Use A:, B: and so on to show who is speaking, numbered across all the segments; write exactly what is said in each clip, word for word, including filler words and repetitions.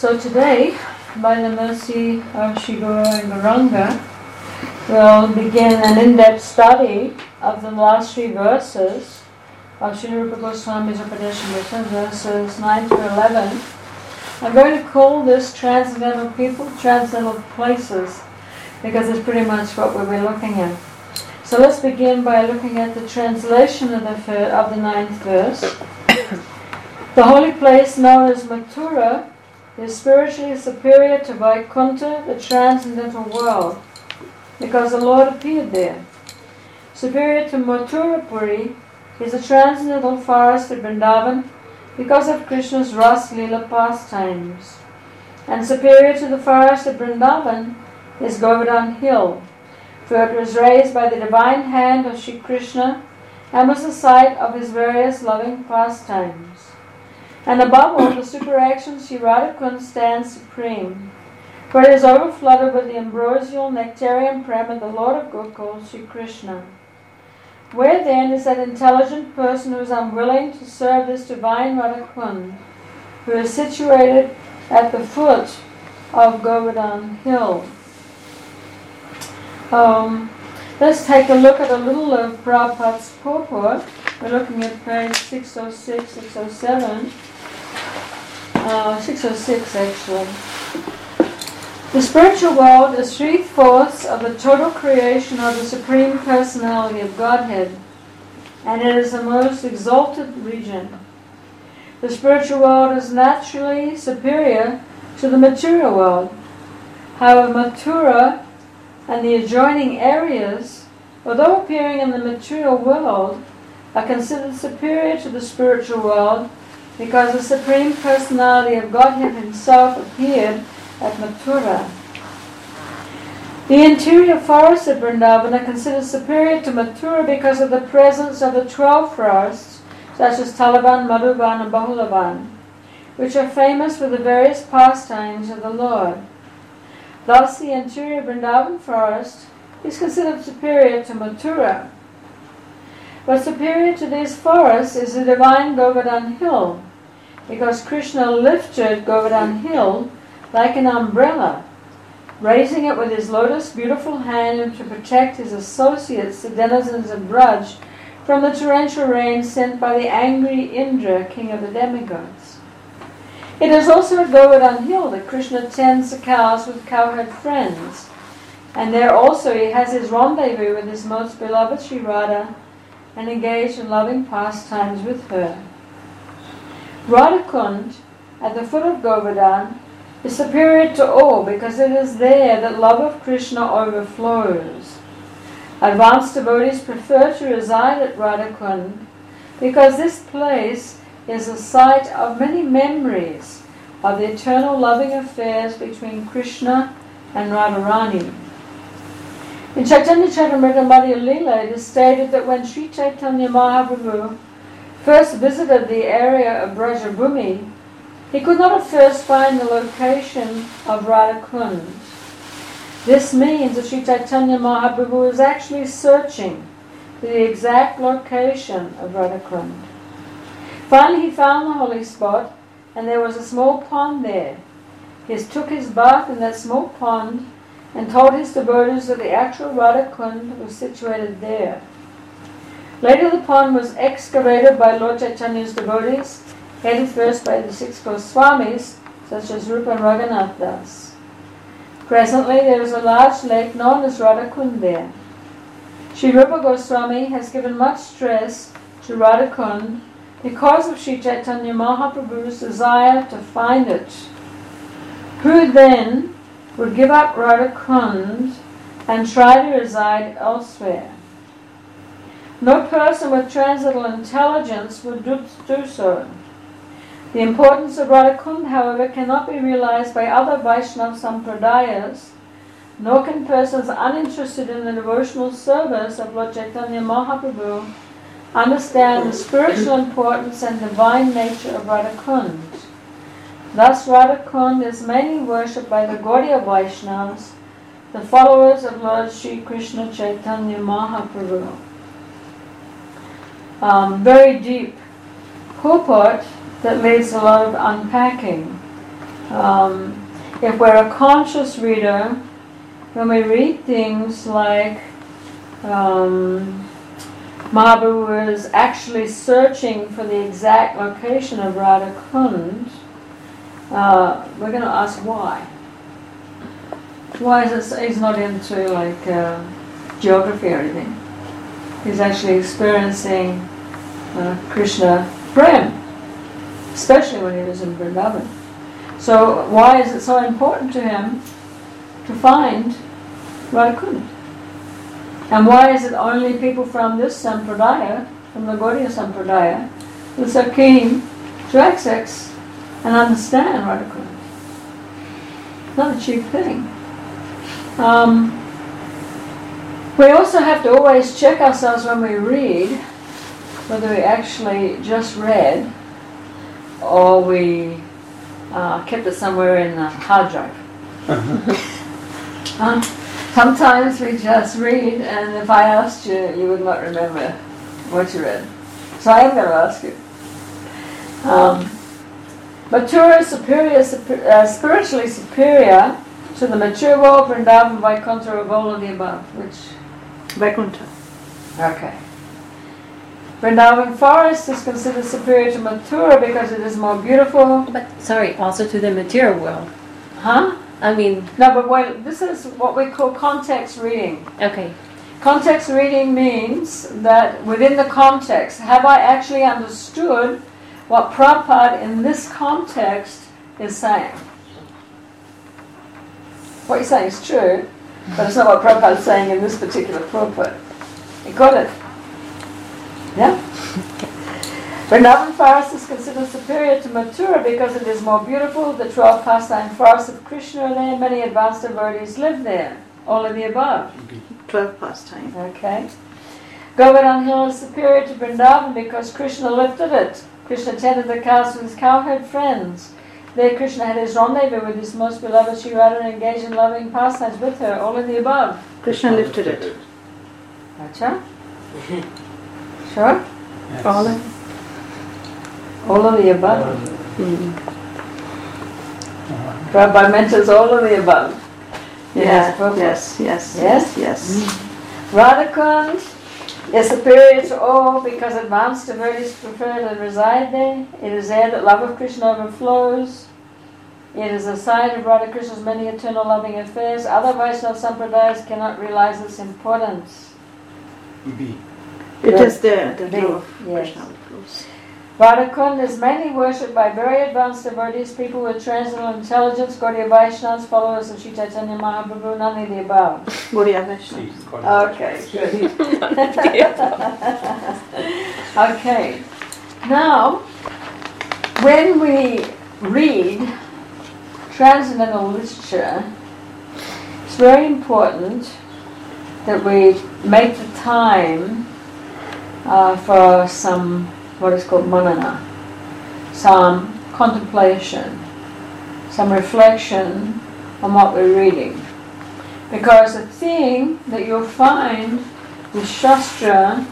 A: So today, by the mercy of Sri Guru and Gauranga, we'll begin an in-depth study of the last three verses of Sri Rupa Goswami's Upadeshamrita, verses nine to eleven. I'm going to call this Transcendental People, Transcendental Places, because it's pretty much what we'll be looking at. So let's begin by looking at the translation of the, fir- of the ninth verse. The holy place known as Mathura is spiritually superior to Vaikuntha, the transcendental world, because the Lord appeared there. Superior to Mathurapuri is the transcendental forest of Vrindavan, because of Krishna's Ras Leela pastimes. And superior to the forest of Vrindavan is Govardhan Hill, for it was raised by the divine hand of Shri Krishna and was the site of his various loving pastimes. And above all, the superaction Sri Radhakund stands supreme, for it is overflooded with the ambrosial nectarian prem of the Lord of Gokul, Shri Krishna. Where then is that intelligent person who is unwilling to serve this divine Radhakund, who is situated at the foot of Govardhan Hill? Um, let's take a look at a little of Prabhupada's purport. We're looking at page six oh six, six oh seven. Uh, six oh six actually. The spiritual world is three-fourths of the total creation of the Supreme Personality of Godhead, and it is the most exalted region. The spiritual world is naturally superior to the material world. However, Mathura and the adjoining areas, although appearing in the material world, are considered superior to the spiritual world because the Supreme Personality of Godhead himself appeared at Mathura. The interior forests of Vrindavan are considered superior to Mathura because of the presence of the twelve forests, such as Talavan, Madhuvan, and Bahulavan, which are famous for the various pastimes of the Lord. Thus, the interior Vrindavan forest is considered superior to Mathura. But superior to these forests is the divine Govardhan Hill, because Krishna lifted Govardhan Hill like an umbrella, raising it with his lotus beautiful hand to protect his associates, the denizens of Braj, from the torrential rain sent by the angry Indra, king of the demigods. It is also at Govardhan Hill that Krishna tends the cows with cowherd friends, and there also he has his rendezvous with his most beloved Sri Radha and engaged in loving pastimes with her. Radhakund, at the foot of Govardhan, is superior to all because it is there that love of Krishna overflows. Advanced devotees prefer to reside at Radhakund because this place is the site of many memories of the eternal loving affairs between Krishna and Radharani. In Chaitanya Charitamrita Madhya Leela, it is stated that when Sri Chaitanya Mahaprabhu first visited the area of Brajabhumi, he could not at first find the location of Radhakund. This means that Sri Chaitanya Mahaprabhu was actually searching for the exact location of Radhakund. Finally, he found the holy spot, and there was a small pond there. He took his bath in that small pond and told his devotees that the actual Radhakund was situated there. Later, the pond was excavated by Lord Chaitanya's devotees, headed first by the six Goswamis, such as Rupa and Raghunath Das. Presently, there is a large lake known as Radhakund there. Sri Rupa Goswami has given much stress to Radhakund because of Sri Chaitanya Mahaprabhu's desire to find it. Who then would give up Radhakund and try to reside elsewhere? No person with transcendental intelligence would do, do so. The importance of Radhakund, however, cannot be realized by other Vaishnava Sampradayas, nor can persons uninterested in the devotional service of Lord Chaitanya Mahaprabhu understand the spiritual importance and divine nature of Radhakund. Thus, Radhakund is mainly worshipped by the Gaudiya Vaishnavas, the followers of Lord Sri Krishna Chaitanya Mahaprabhu. Um, very deep purport that needs a lot of unpacking. Um, if we're a conscious reader, when we read things like um, Mahaprabhu is actually searching for the exact location of Radha Kund, uh, we're going to ask why. Why is it he's not into like uh, geography or anything? He's actually experiencing uh, Krishna Prem, especially when he was in Vrindavan. So why is it so important to him to find Radha Kund? And why is it only people from this Sampradaya, from the Gaudiya Sampradaya, who are so keen to access and understand Radha Kund? Not a cheap thing. Um, we also have to always check ourselves when we read, whether we actually just read or we uh, kept it somewhere in the hard drive. uh, sometimes we just read, and if I asked you, you would not remember what you read. So I am going to ask you. Um, Mathura is superior, super, uh, spiritually superior to the mature world, Vrindavan, Vaikuntha, or all of the above. Which?
B: Vaikuntha.
A: Okay. Vrindavan forest is considered superior to Mathura because it is more beautiful.
C: But, sorry, also to the material world.
A: Huh?
C: I mean...
A: No, but wait, this is what we call context reading.
C: Okay.
A: Context reading means that within the context, have I actually understood what Prabhupada in this context is saying? What you're saying is true, but it's not what Prabhupada is saying in this particular purport. You got it? Yeah? Vrindavan forest is considered superior to Mathura because it is more beautiful. The twelve pastime forests of Krishna are there. Many advanced devotees live there. All of the above.
B: Twelve pastime.
A: Okay. Govardhan Hill is superior to Vrindavan because Krishna lifted it. Krishna tended the cows with his cowherd friends. There Krishna had his rendezvous with his most beloved Sri Radha and engaged in loving pastimes with her. All of the above.
B: Krishna lifted it.
A: Acha? Sure?
D: Yes.
B: All of
A: All of the above.
B: mm.
A: Prabhupada mentions all of the above.
B: Yeah,
A: Prabhupada.
B: yes, yes,
A: Yes?
B: yes, yes.
A: Radha Kund is superior to all because advanced devotees prefer to reside there. It is there that love of Krishna overflows. It is the site of Radha Krishna's many eternal loving affairs. Other Vaishnava Sampradayas cannot realize its importance.
D: B.
B: It is there, the
A: Big,
B: love of
A: yes.
B: Krishna flows.
A: Radha Kund is mainly worshipped by very advanced devotees, people with transcendental intelligence, Gaudiya Vaishnavas, followers of Sri Chaitanya Mahaprabhu, none of the above.
B: Gaudiya Vaishnava.
D: C. Gaudiya.
A: Okay, good. Okay. Now, when we read transcendental literature, it's very important that we make the time uh, for some what is called manana, some contemplation, some reflection on what we're reading. Because the thing that you'll find with Shastra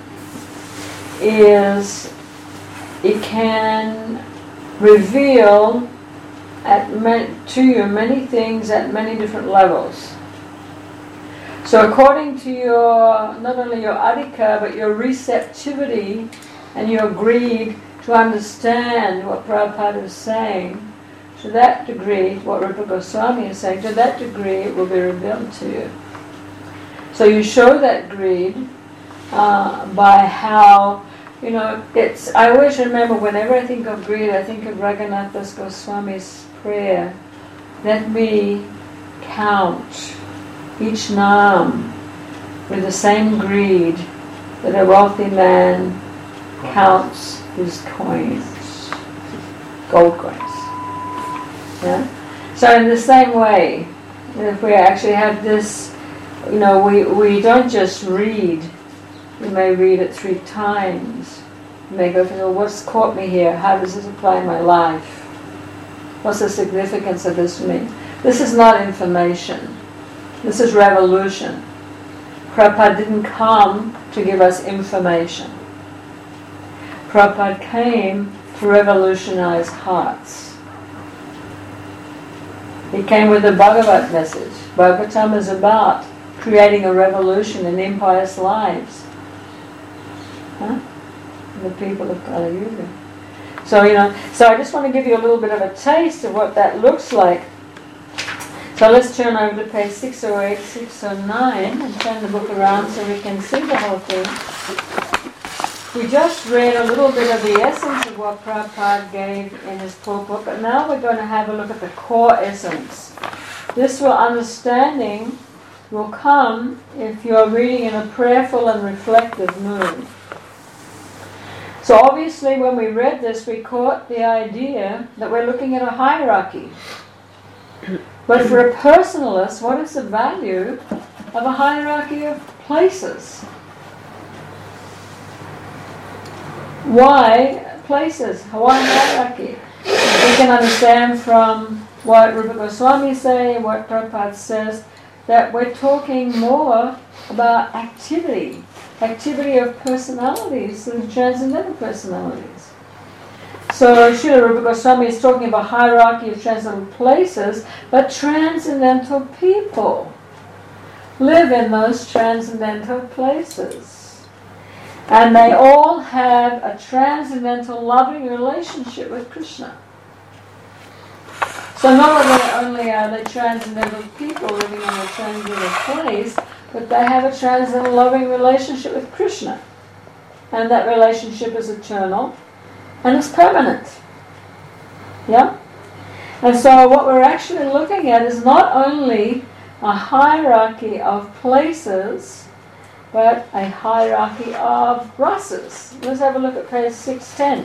A: is it can reveal at ma- to you many things at many different levels. So according to your, not only your adhika, but your receptivity and your greed to understand what Prabhupada is saying, to that degree, what Rupa Goswami is saying, to that degree it will be revealed to you. So you show that greed uh, by how, you know, it's, I always remember whenever I think of greed, I think of Raghunath Das Goswami's prayer, let me count each naam with the same greed that a wealthy man counts his coins, gold coins. Yeah? So in the same way, if we actually have this, you know, we, we don't just read, we may read it three times. We may go, well, what's caught me here? How does this apply in my life? What's the significance of this for me? This is not information. This is revolution. Prabhupada didn't come to give us information. Prabhupada came to revolutionize hearts. He came with the Bhagavat message. Bhagavatam is about creating a revolution in impious lives. Huh? The people of Kali Yuga. So, you know, so I just want to give you a little bit of a taste of what that looks like. So let's turn over to page six oh eight, six oh nine and turn the book around so we can see the whole thing. We just read a little bit of the essence of what Prabhupada gave in his purport, but now we're going to have a look at the core essence. This will understanding will come if you're reading in a prayerful and reflective mood. So obviously when we read this, we caught the idea that we're looking at a hierarchy. But for a personalist, what is the value of a hierarchy of places? Why places? Why hierarchy? We can understand from what Rupa Goswami say, what Prabhupada says, that we're talking more about activity. Activity of personalities than transcendental personalities. So Srila Rupa Goswami is talking about hierarchy of transcendental places, but transcendental people live in those transcendental places. And they all have a transcendental loving relationship with Krishna. So not only are they transcendental people living in a transcendental place, but they have a transcendental loving relationship with Krishna. And that relationship is eternal and it's permanent. Yeah? And so what we're actually looking at is not only a hierarchy of places, but a hierarchy of rasas. Let's have a look at page six ten.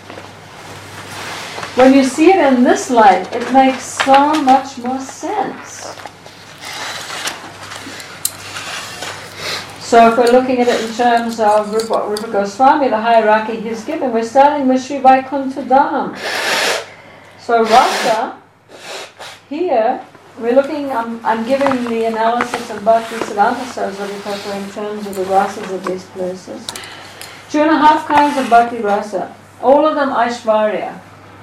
A: When you see it in this light, it makes so much more sense. So if we're looking at it in terms of Rupa, Rupa Goswami, the hierarchy he's given, we're starting with Sri Vaikuntha Dham. So rasa, here, we're looking, I'm, I'm giving the analysis of Bhakti Siddhanta Saraswati Thakur in terms of the rasas of these places. Two and a half kinds of Bhakti rasa, all of them Aishvarya,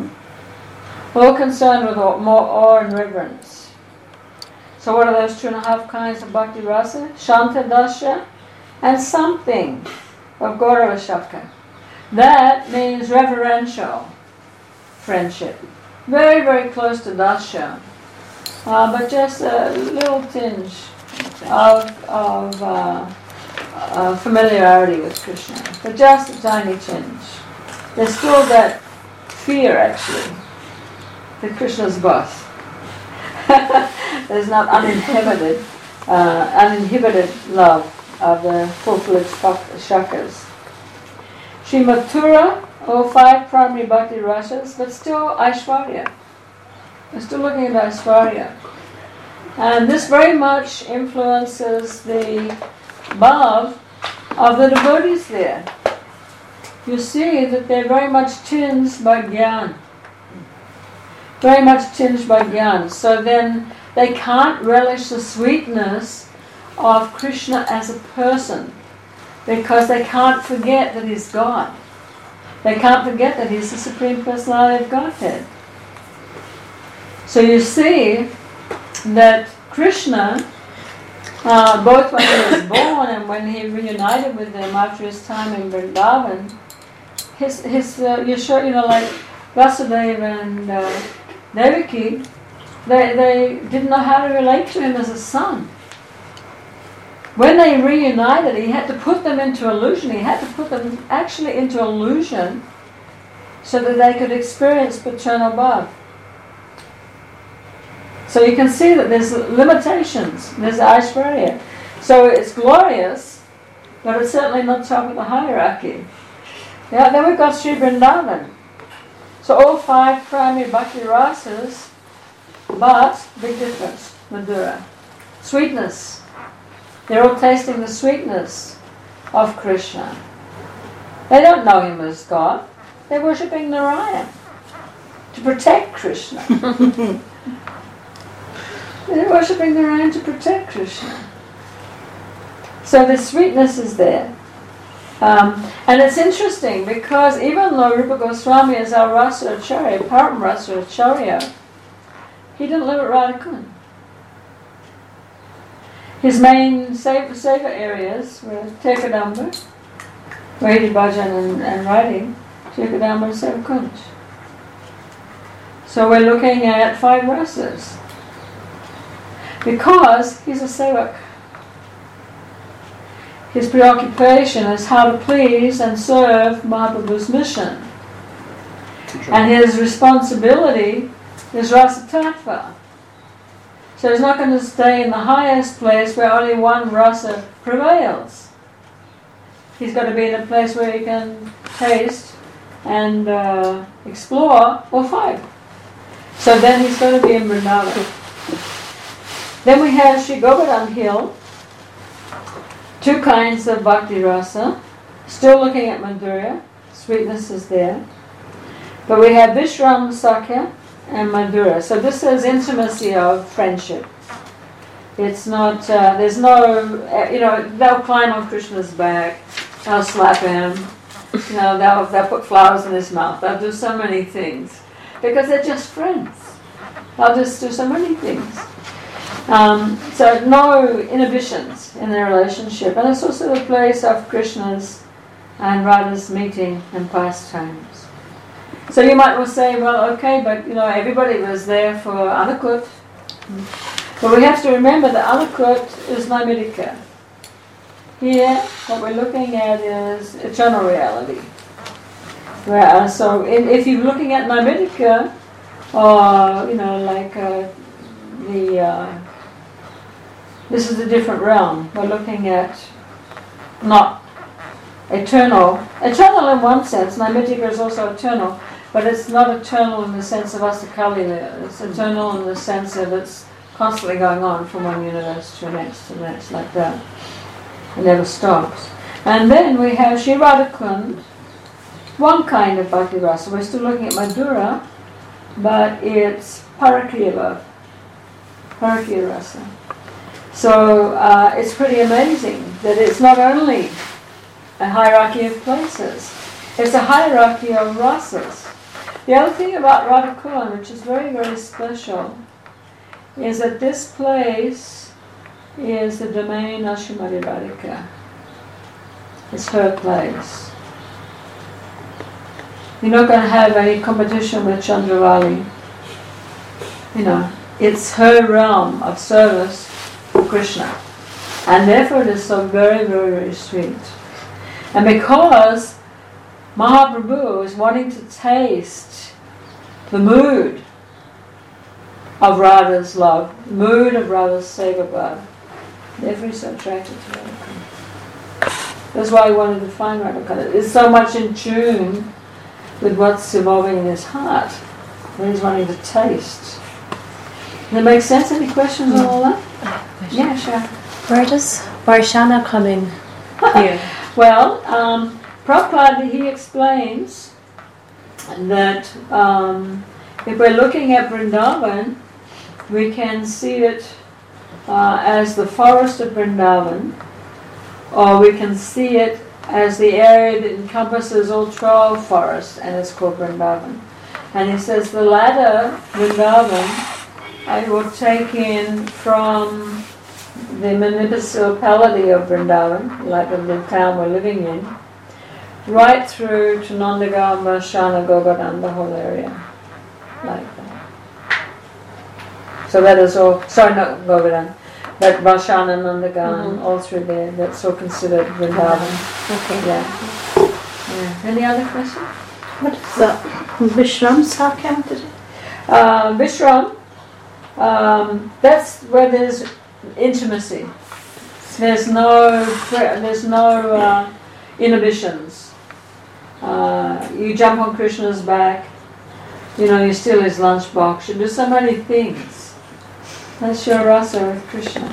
A: all concerned with more awe and reverence. So what are those two and a half kinds of Bhakti rasa? Shanta Dasha and something of Gaurava Shaka. That means reverential friendship. Very, very close to Dasha. Uh, but just a little tinge of, of uh, uh, familiarity with Krishna. But just a tiny tinge. There's still that fear, actually, that Krishna's boss. There's not uninhibited, uh, uninhibited love of the full-fledged shakas. Sri Mathura, all five primary bhakti rasas, but still Aishvarya. We're still looking at Aishvarya. And this very much influences the bhav of the devotees there. You see that they're very much tinged by jnana. Very much tinged by jnana. So then they can't relish the sweetness of Krishna as a person because they can't forget that he's God. They can't forget that he's the Supreme Personality of Godhead. So you see that Krishna, uh, both when he was born and when he reunited with them after his time in Vrindavan, his, his uh, you show, you know, like Vasudeva and uh, Devaki, they, they didn't know how to relate to him as a son. When they reunited, he had to put them into illusion. He had to put them actually into illusion so that they could experience paternal bhav. So you can see that there's limitations. There's Aishvarya. So it's glorious, but it's certainly not top of the hierarchy. Yeah, then we've got Sri Vrindavan. So all five primary bhakti rasas, but big difference, Madhura. Sweetness. They're all tasting the sweetness of Krishna. They don't know him as God. They're worshipping Narayan to protect Krishna. They're worshipping Narayan to protect Krishna. So the sweetness is there. Um, and it's interesting because even though Rupa Goswami is our Rasa Acharya, Param Rasa Acharya, he didn't live at Radhakund. His main seva, seva areas were Tekadamba, where he did bhajan and, and writing, Tekadamba and Sevakunj. So we're looking at five rasas. Because he's a sevak. His preoccupation is how to please and serve Mahaprabhu's mission. And his responsibility is rasa tattva. So he's not going to stay in the highest place where only one rasa prevails. He's got to be in a place where he can taste and uh, explore all five. So then he's going to be in Vrindavan. Then we have Sri Govardhan Hill, two kinds of bhakti rasa, still looking at Madhurya, sweetness is there. But we have Vishram Sakya and Madhura. So this is intimacy of friendship. It's not, uh, there's no, uh, you know, they'll climb on Krishna's back, they'll slap him, you know, they'll, they'll put flowers in his mouth, they'll do so many things. Because they're just friends. They'll just do so many things. Um, so no inhibitions in their relationship. And it's also the place of Krishna's and Radha's meeting and pastimes. So you might well say, well, okay, but you know, everybody was there for Anukut. But we have to remember that Anukut is Naimitika. Here, what we're looking at is eternal reality. Whereas, so in, if you're looking at Naimitika, or, you know, like uh, the, uh, this is a different realm. We're looking at not eternal. Eternal in one sense, Naimitika is also eternal. But it's not eternal in the sense of Asakali. It's eternal in the sense of it's constantly going on from one universe to the next to the next, like that. It never stops. And then we have Sri Radhakund, one kind of bhakti rasa. We're still looking at Madhura, but it's Parakriya love, Parakriya rasa. So uh, it's pretty amazing that it's not only a hierarchy of places, it's a hierarchy of rasas. The other thing about Radhakund, which is very, very special, is that this place is the domain of Srimati Radhika. It's her place. You're not going to have any competition with Chandravali. You know, it's her realm of service for Krishna. And therefore it is so very, very, very sweet. And because Mahaprabhu is wanting to taste the mood of Radha's love, the mood of Radha's seva bhav, therefore he's so attracted to Radhakund. That's why he wanted to find Radhakund. It's so much in tune with what's evolving in his heart, that he's wanting to taste. Does that make sense? Any questions on all that? Yeah, sure.
C: Where does Varshana come in here?
A: Well, um, Prabhupada, he explains that um, if we're looking at Vrindavan, we can see it uh, as the forest of Vrindavan, or we can see it as the area that encompasses all twelve forests, and it's called Vrindavan. And he says the latter, Vrindavan, I will take in from the municipality of Vrindavan, like the town we're living in, right through to Nandagaon, Varshana, Govardhan, the whole area, like that. So that is all, sorry, not Govardhan, but Varshana, Nandagaon, mm-hmm. all through there, that's all considered Vrindavan.
C: Okay.
A: Yeah. yeah. Any other questions?
B: What is that? Vishram Sakya?
A: Uh, Vishram, um, that's where there's intimacy. There's no, there's no uh, inhibitions. Uh, you jump on Krishna's back, you know, you steal his lunchbox, you do so many things. That's your rasa with Krishna.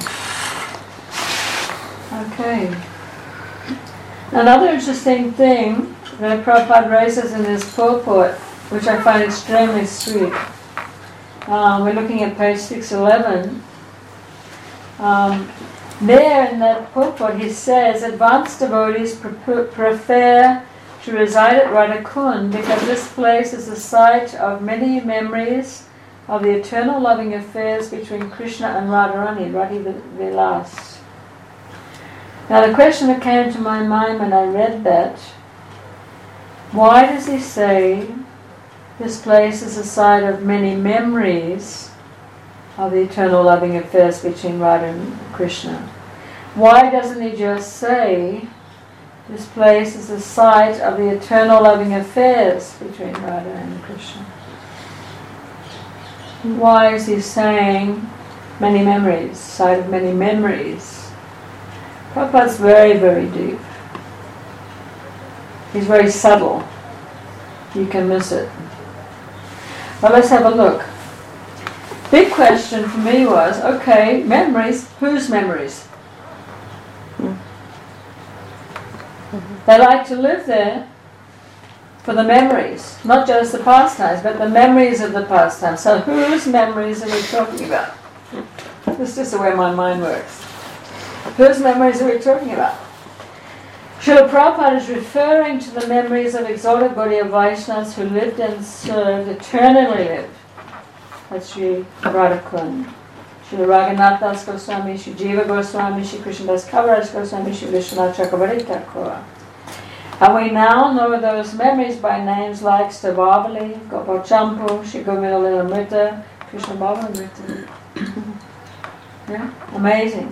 A: Okay. Another interesting thing that Prabhupada raises in his purport, which I find extremely sweet. Um, we're looking at page six eleven. Um, there in that purport he says, advanced devotees pre- prefer to reside at Radhakund because this place is the site of many memories of the eternal loving affairs between Krishna and Radharani, Radhi Vilas. Now the question that came to my mind when I read that, why does he say this place is a site of many memories of the eternal loving affairs between Radha and Krishna? Why doesn't he just say this place is a site of the eternal loving affairs between Radha and Krishna? Why is he saying many memories, site of many memories? Prabhupada's very, very deep. He's very subtle. You can miss it. But let's have a look. Big question for me was, okay, memories, whose memories? They like to live there for the memories, not just the pastimes, but the memories of the pastimes. So whose memories are we talking about? This is just the way my mind works. Whose memories are we talking about? Srila Prabhupada is referring to the memories of exalted Gaudiya Vaishnavas who lived and served, eternally lived. That's Sri Radhakund, Sri Raghunath Das Goswami, Sri Jiva Goswami, Sri Krishnadas Kaviraj Goswami, Sri Vishwanath Chakravarti Thakur. And we now know those memories by names like Stavavali, Gopal Champu, Sri Govinda Lila Mrita, Krishna Bhava Mrita. Yeah, amazing.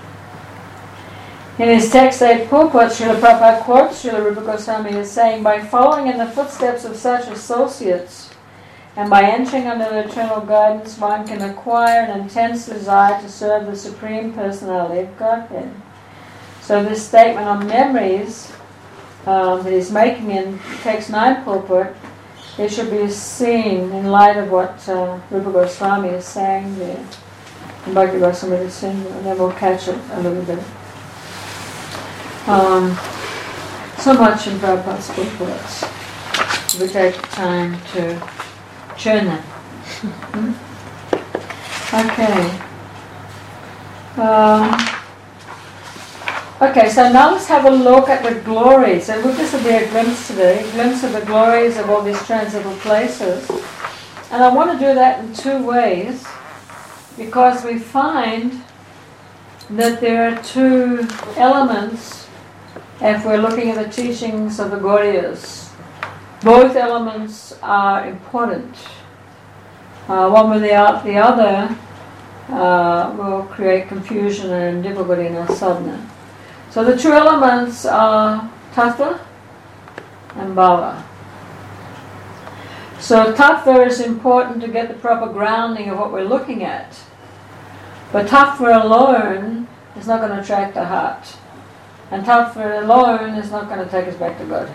A: In his text, eight purport, Srila Prabhupada quotes Srila Rupa Goswami as saying, by following in the footsteps of such associates and by entering under their eternal guidance, one can acquire an intense desire to serve the Supreme Personality of Godhead. So this statement on memories um, that he's making in text nine purport, it should be seen in light of what uh, Rupa Goswami is saying there. And Bhakti Goswami is saying, and then we'll catch it a little bit. Um, so much in Prabhupada's purports. We take time to churn them. Hmm? Okay. Um, okay, so now let's have a look at the glories. And this will be a glimpse today, a glimpse of the glories of all these transcendental places. And I want to do that in two ways, because we find that there are two elements if we're looking at the teachings of the Gaudiyas. Both elements are important. Uh, one without the other uh, will create confusion and difficulty in our sadhana. So the two elements are tattva and bhava. So tattva is important to get the proper grounding of what we're looking at. But tattva alone is not going to attract the heart. And tattva alone is not going to take us back to Godhead.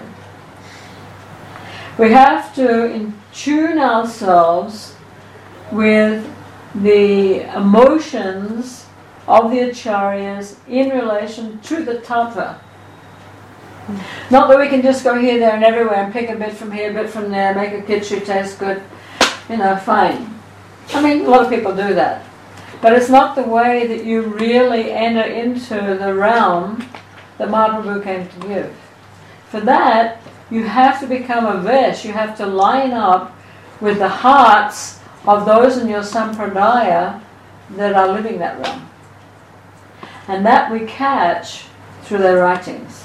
A: We have to tune ourselves with the emotions of the acharyas in relation to the tattva. Not that we can just go here, there and everywhere and pick a bit from here, a bit from there, make a khichdi taste good, you know, fine. I mean, a lot of people do that. But it's not the way that you really enter into the realm that Mahaprabhu came to give. For that, you have to become a vesh, you have to line up with the hearts of those in your sampradaya that are living that realm. And that we catch through their writings.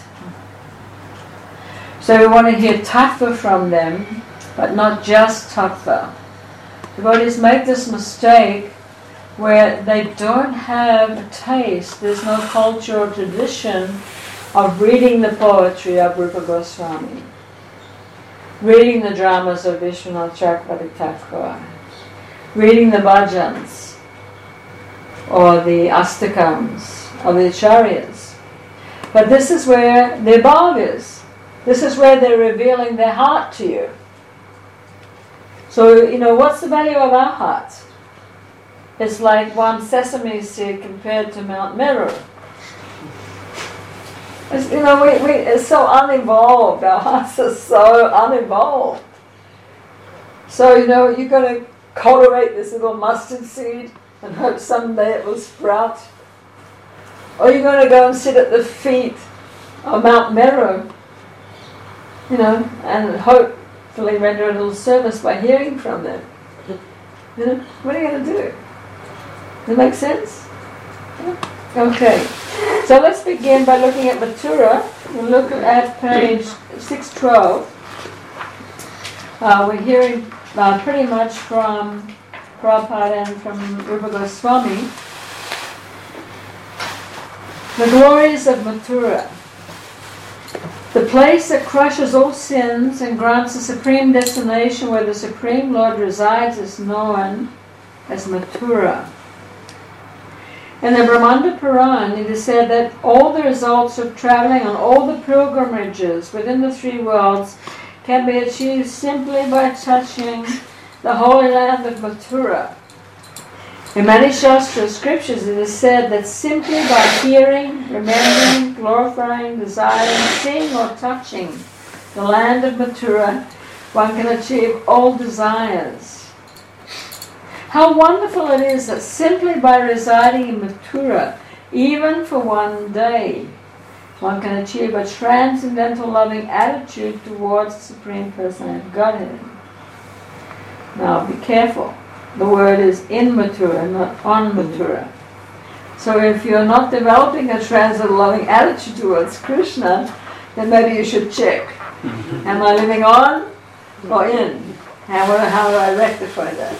A: So we want to hear tattva from them, but not just tattva. Devotees make this mistake where they don't have a taste, there's no culture or tradition of reading the poetry of Rupa Goswami, reading the dramas of Vishwanath Chakravarti Thakur, reading the bhajans or the astakams of the acharyas. But this is where their bhav is. This is where they're revealing their heart to you. So, you know, what's the value of our hearts? It's like one sesame seed compared to Mount Meru. It's, you know, we, we, it's so uninvolved. Our hearts are so uninvolved. So, you know, you're going to cultivate this little mustard seed and hope someday it will sprout. Or you're going to go and sit at the feet of Mount Meru, you know, and hopefully render a little service by hearing from them. You know, what are you going to do? Does it make sense? Okay. So let's begin by looking at Mathura. We'll look at page six twelve. Uh, we're hearing uh, pretty much from Prabhupada and from Rupa Goswami the glories of Mathura. The place that crushes all sins and grants a supreme destination where the Supreme Lord resides is known as Mathura. In the Brahmanda Puran, it is said that all the results of traveling on all the pilgrimages within the three worlds can be achieved simply by touching the holy land of Mathura. In many Shastra scriptures it is said that simply by hearing, remembering, glorifying, desiring, seeing or touching the land of Mathura, one can achieve all desires. How wonderful it is that simply by residing in Mathura, even for one day, one can achieve a transcendental loving attitude towards the Supreme Personality of Godhead. Now be careful. The word is in Mathura, not on Mathura. So if you're not developing a transcendental loving attitude towards Krishna, then maybe you should check. Am I living on or in? How, how do I rectify that?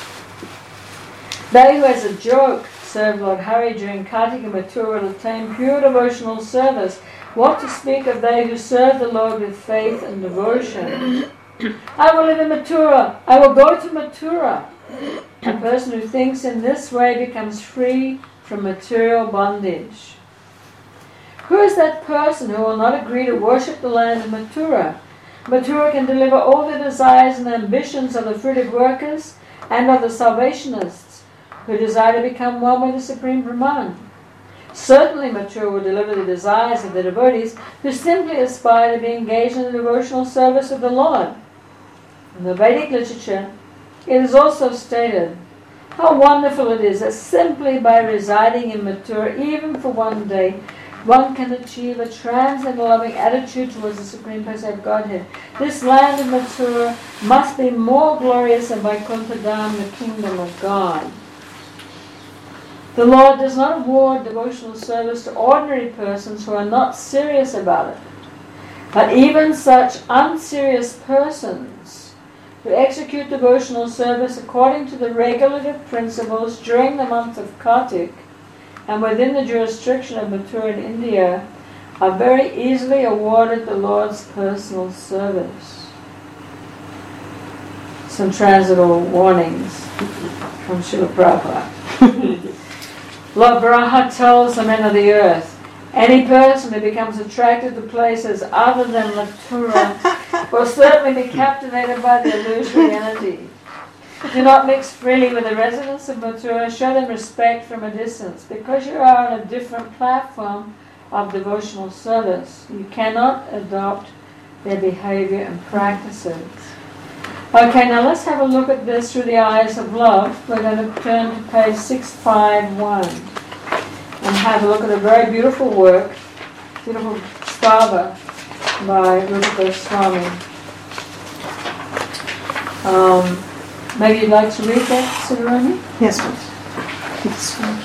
A: They who as a joke serve Lord Hari during Kartika Mathura will attain pure devotional service. What to speak of they who serve the Lord with faith and devotion? I will live in Mathura. I will go to Mathura. A person who thinks in this way becomes free from material bondage. Who is that person who will not agree to worship the land of Mathura? Mathura can deliver all the desires and ambitions of the fruited workers and of the salvationists who desire to become one with the Supreme Brahman. Certainly Mathura will deliver the desires of the devotees who simply aspire to be engaged in the devotional service of the Lord. In the Vedic literature, it is also stated how wonderful it is that simply by residing in Mathura, even for one day, one can achieve a transcendental loving attitude towards the Supreme Personality of Godhead. This land of Mathura must be more glorious than Vaikuntha Dham, the kingdom of God. The Lord does not award devotional service to ordinary persons who are not serious about it. But even such unserious persons who execute devotional service according to the regulative principles during the month of Kartik and within the jurisdiction of Mathura in India are very easily awarded the Lord's personal service. Some transcendental warnings from Srila Prabhupada. Lord Brahma tells the men of the earth, any person who becomes attracted to places other than Mathura will certainly be captivated by the illusory energy. Do not mix freely with the residents of Mathura. Show them respect from a distance. Because you are on a different platform of devotional service, you cannot adopt their behavior and practices. Okay, now let's have a look at this through the eyes of love. We're going to turn to page six fifty-one and have a look at a very beautiful work, beautiful stava by Rupa Goswami. Um, maybe you'd like to read that, Siddharani?
B: Yes, please. It's from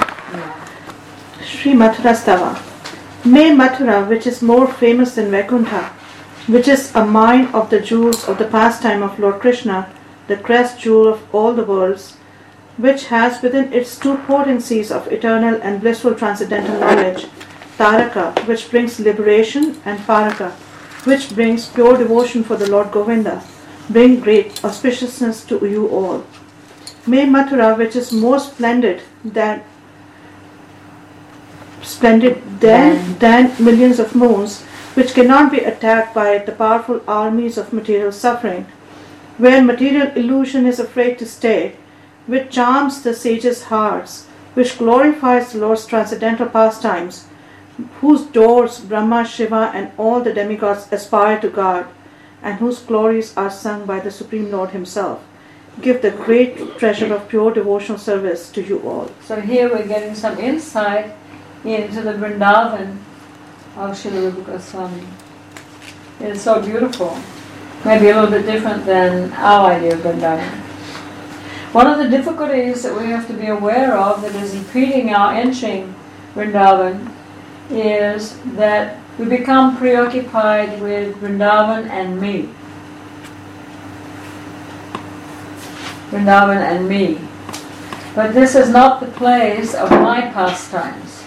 B: Sri Mathura Stava. May Mathura, which is more famous than Vaikuntha, which is a mine of the jewels of the pastime of Lord Krishna, the crest jewel of all the worlds, which has within its two potencies of eternal and blissful transcendental knowledge, Taraka, which brings liberation, and Paraka, which brings pure devotion for the Lord Govinda, bring great auspiciousness to you all. May Mathura, which is more splendid than splendid than, than millions of moons, which cannot be attacked by the powerful armies of material suffering, where material illusion is afraid to stay, which charms the sages' hearts, which glorifies the Lord's transcendental pastimes, whose doors Brahma, Shiva, and all the demigods aspire to guard, and whose glories are sung by the Supreme Lord Himself. Give the great treasure of pure devotional service to you all.
A: So here we're getting some insight into the Vrindavan of Srila Rupa Goswami. It is so beautiful. Maybe a little bit different than our idea of Vrindavan. One of the difficulties that we have to be aware of that is impeding our entering Vrindavan is that we become preoccupied with Vrindavan and me. Vrindavan and me. But this is not the place of my pastimes.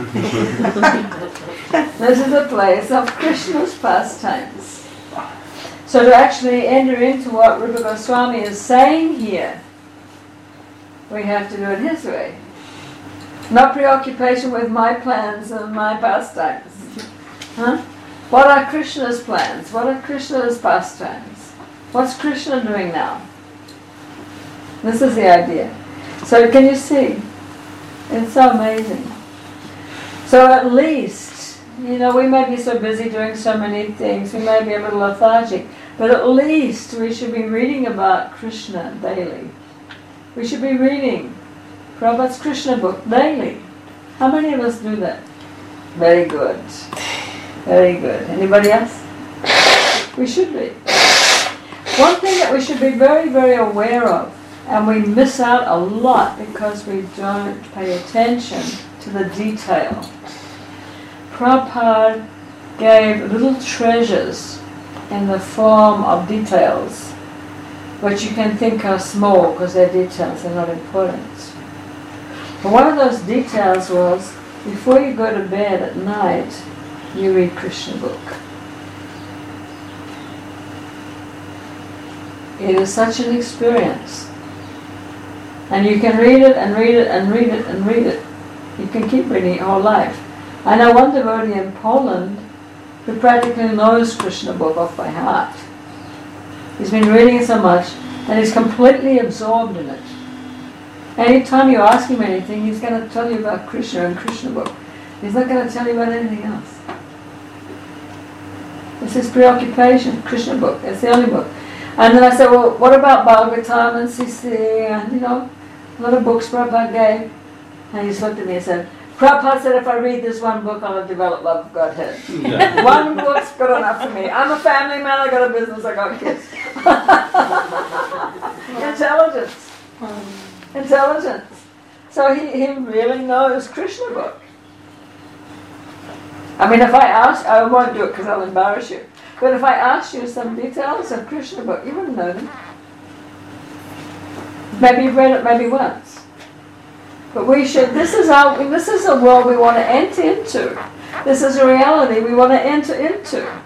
A: This is the place of Krishna's pastimes. So to actually enter into what Rupa Goswami is saying here, we have to do it his way. Not preoccupation with my plans and my pastimes. Huh? What are Krishna's plans? What are Krishna's pastimes? What's Krishna doing now? This is the idea. So can you see? It's so amazing. So at least, you know, we may be so busy doing so many things, we may be a little lethargic, but at least we should be reading about Krishna daily. We should be reading Prabhupada's Krishna book daily. How many of us do that? Very good. Very good. Anybody else? We should be. One thing that we should be very, very aware of, and we miss out a lot because we don't pay attention to the detail. Prabhupada gave little treasures in the form of details, which you can think are small because they're details, they're not important. But one of those details was, before you go to bed at night, you read Krishna book. It is such an experience. And you can read it and read it and read it and read it. You can keep reading it your whole life. I know one devotee in Poland who practically knows Krishna book off by heart. He's been reading it so much and he's completely absorbed in it. Anytime you ask him anything, he's going to tell you about Krishna and Krishna book. He's not going to tell you about anything else. It's his preoccupation, Krishna book. It's the only book. And then I said, well, what about Bhagavatam and C C and, you know, a lot of books Prabhupada gave? And he just looked at me and said, Prabhupada said if I read this one book, I'll develop love of Godhead. Yeah. One book's good enough for me. I'm a family man, I got a business, I got kids. Intelligence. Intelligence. So he, he really knows Krishna book. I mean, if I ask, I won't do it because I'll embarrass you. But if I asked you some details of Krishna book, you wouldn't know them. Maybe you've read it maybe once. But we should, this is our, this is a world we want to enter into. This is a reality we want to enter into.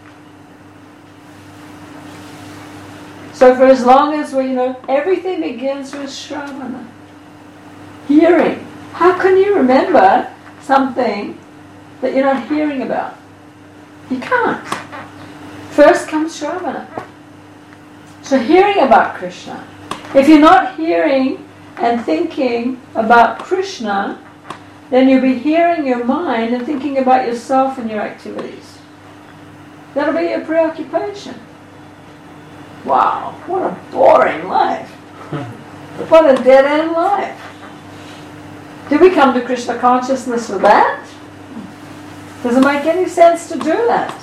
A: So for as long as we, you know, everything begins with Shravana. Hearing. How can you remember something that you're not hearing about? You can't. First comes Shravana. So hearing about Krishna. If you're not hearing and thinking about Krishna, then you'll be hearing your mind and thinking about yourself and your activities. That'll be your preoccupation. Wow, what a boring life. What a dead-end life. Did we come to Krishna consciousness for that? Doesn't make any sense to do that.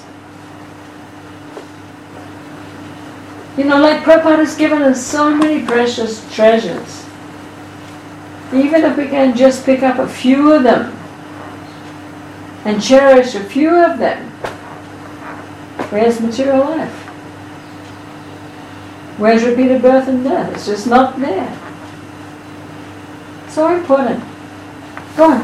A: You know, like Prabhupada has given us so many precious treasures. Even if we can just pick up a few of them and cherish a few of them, where's material life? Where's repeated birth and death? It's just not there. So important. Go on.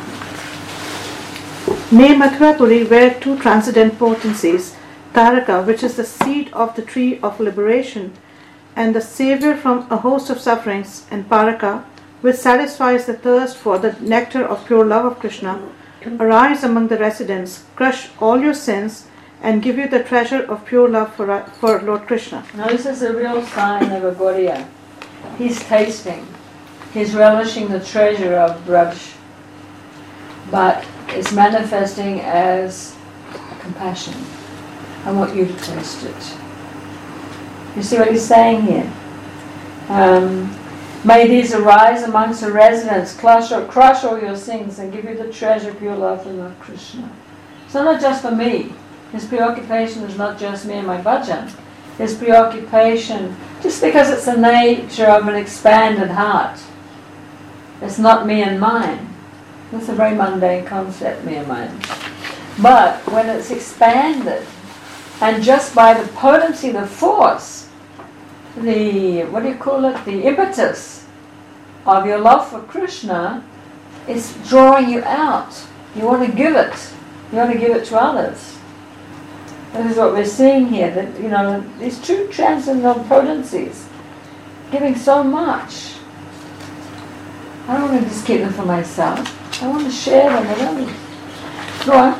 B: Near Mathurapuri were two transcendent potencies, Taraka, which is the seed of the tree of liberation, and the savior from a host of sufferings, and Paraka, which satisfies the thirst for the nectar of pure love of Krishna, arise among the residents, crush all your sins, and give you the treasure of pure love for, for Lord Krishna.
A: Now this is a real sign of a Gaudiya. He's tasting. He's relishing the treasure of Braj, but it's manifesting as compassion. I want you to taste it. You see what he's saying here? Um, May these arise amongst the residents, crush, or crush all your sins, and give you the treasure of pure love for Lord Krishna. So not just for me. His preoccupation is not just me and my bhajan. his preoccupation, just because it's the nature of an expanded heart. It's not me and mine. That's a very mundane concept, me and mine. But when it's expanded, and just by the potency, the force, the, what do you call it, the impetus of your love for Krishna, it's drawing you out. You want to give it. You want to give it to others. This is what we're seeing here, that, you know, these two transcendental potencies, giving so much. I don't want to just keep them for myself. I want to share them with others. Go on.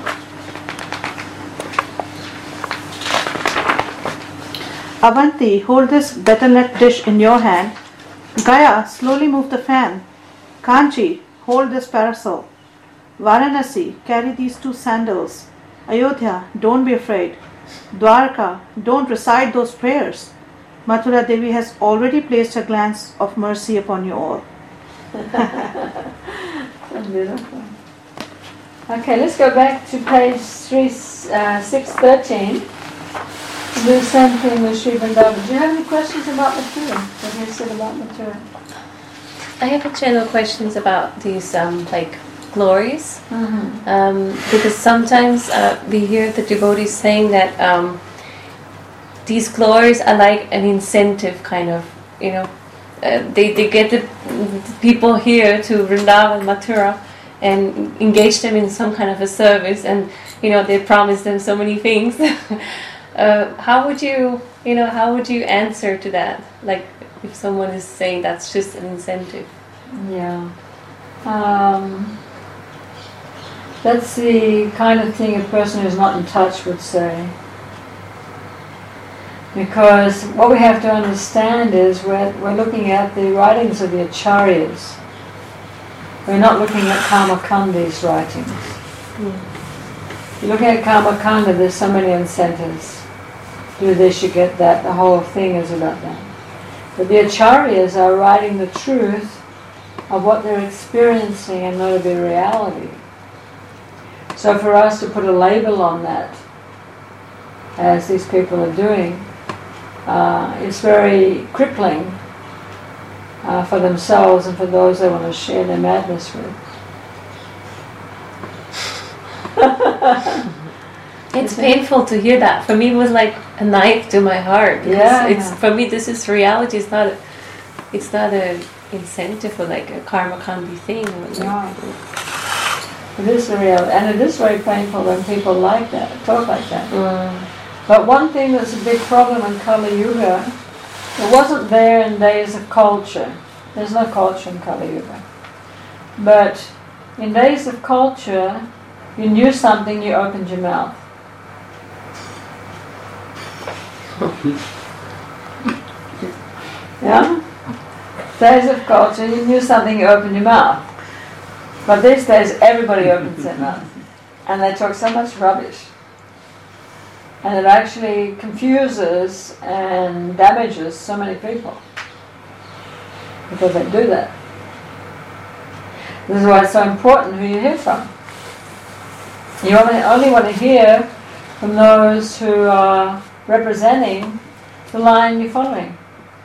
B: Avanti, hold this betel-nut dish in your hand. Gaya, slowly move the fan. Kanchi, hold this parasol. Varanasi, carry these two sandals. Ayodhya, don't be afraid. Dwarka, don't recite those prayers. Mathura Devi has already placed her glance of mercy upon you all.
A: That's beautiful. Okay, let's go back to page three, uh, six thirteen. Do the same thing with Sri Vrindavan. Do you have any questions about Mathura? What do you said about Mathura?
C: I have a general questions about these um, like glories,
A: Mm-hmm.
C: um, because sometimes uh, we hear the devotees saying that um, these glories are like an incentive, kind of, you know, uh, they they get the, the people here to Vrindavan, Mathura, and engage them in some kind of a service, and you know they promise them so many things. uh, how would you, you know, how would you answer to that? Like, if someone is saying that's just an incentive.
A: Yeah. Um, that's the kind of thing a person who's not in touch would say. Because what we have to understand is we're, we're looking at the writings of the Acharyas. We're not looking at Karmakanda's writings.
C: Mm.
A: You're looking at Karmakanda, there's so many incentives. Do this, you get that. The whole thing is about that. But the Acharyas are writing the truth of what they're experiencing and know to be reality. So for us to put a label on that, as these people are doing, uh, it's very crippling uh, for themselves and for those they want to share their madness with.
C: It's painful to hear that. For me, it was like a knife to my heart. Because
A: Yeah.
C: It's for me. This is reality. It's not. A, it's not a incentive or like a karma kandi thing.
A: No. It is the reality, and it is very painful when people like that, talk like that.
C: Mm.
A: But one thing that's a big problem in Kali Yuga, it wasn't there in days of culture. There's no culture in Kali Yuga. But in days of culture, you knew something, you opened your mouth. Yeah? Days of culture, you knew something, you opened your mouth. But these days, everybody opens their mouth. And they talk so much rubbish. And it actually confuses and damages so many people. Because they do that. This is why it's so important who you hear from. You only, only want to hear from those who are representing the line you're following.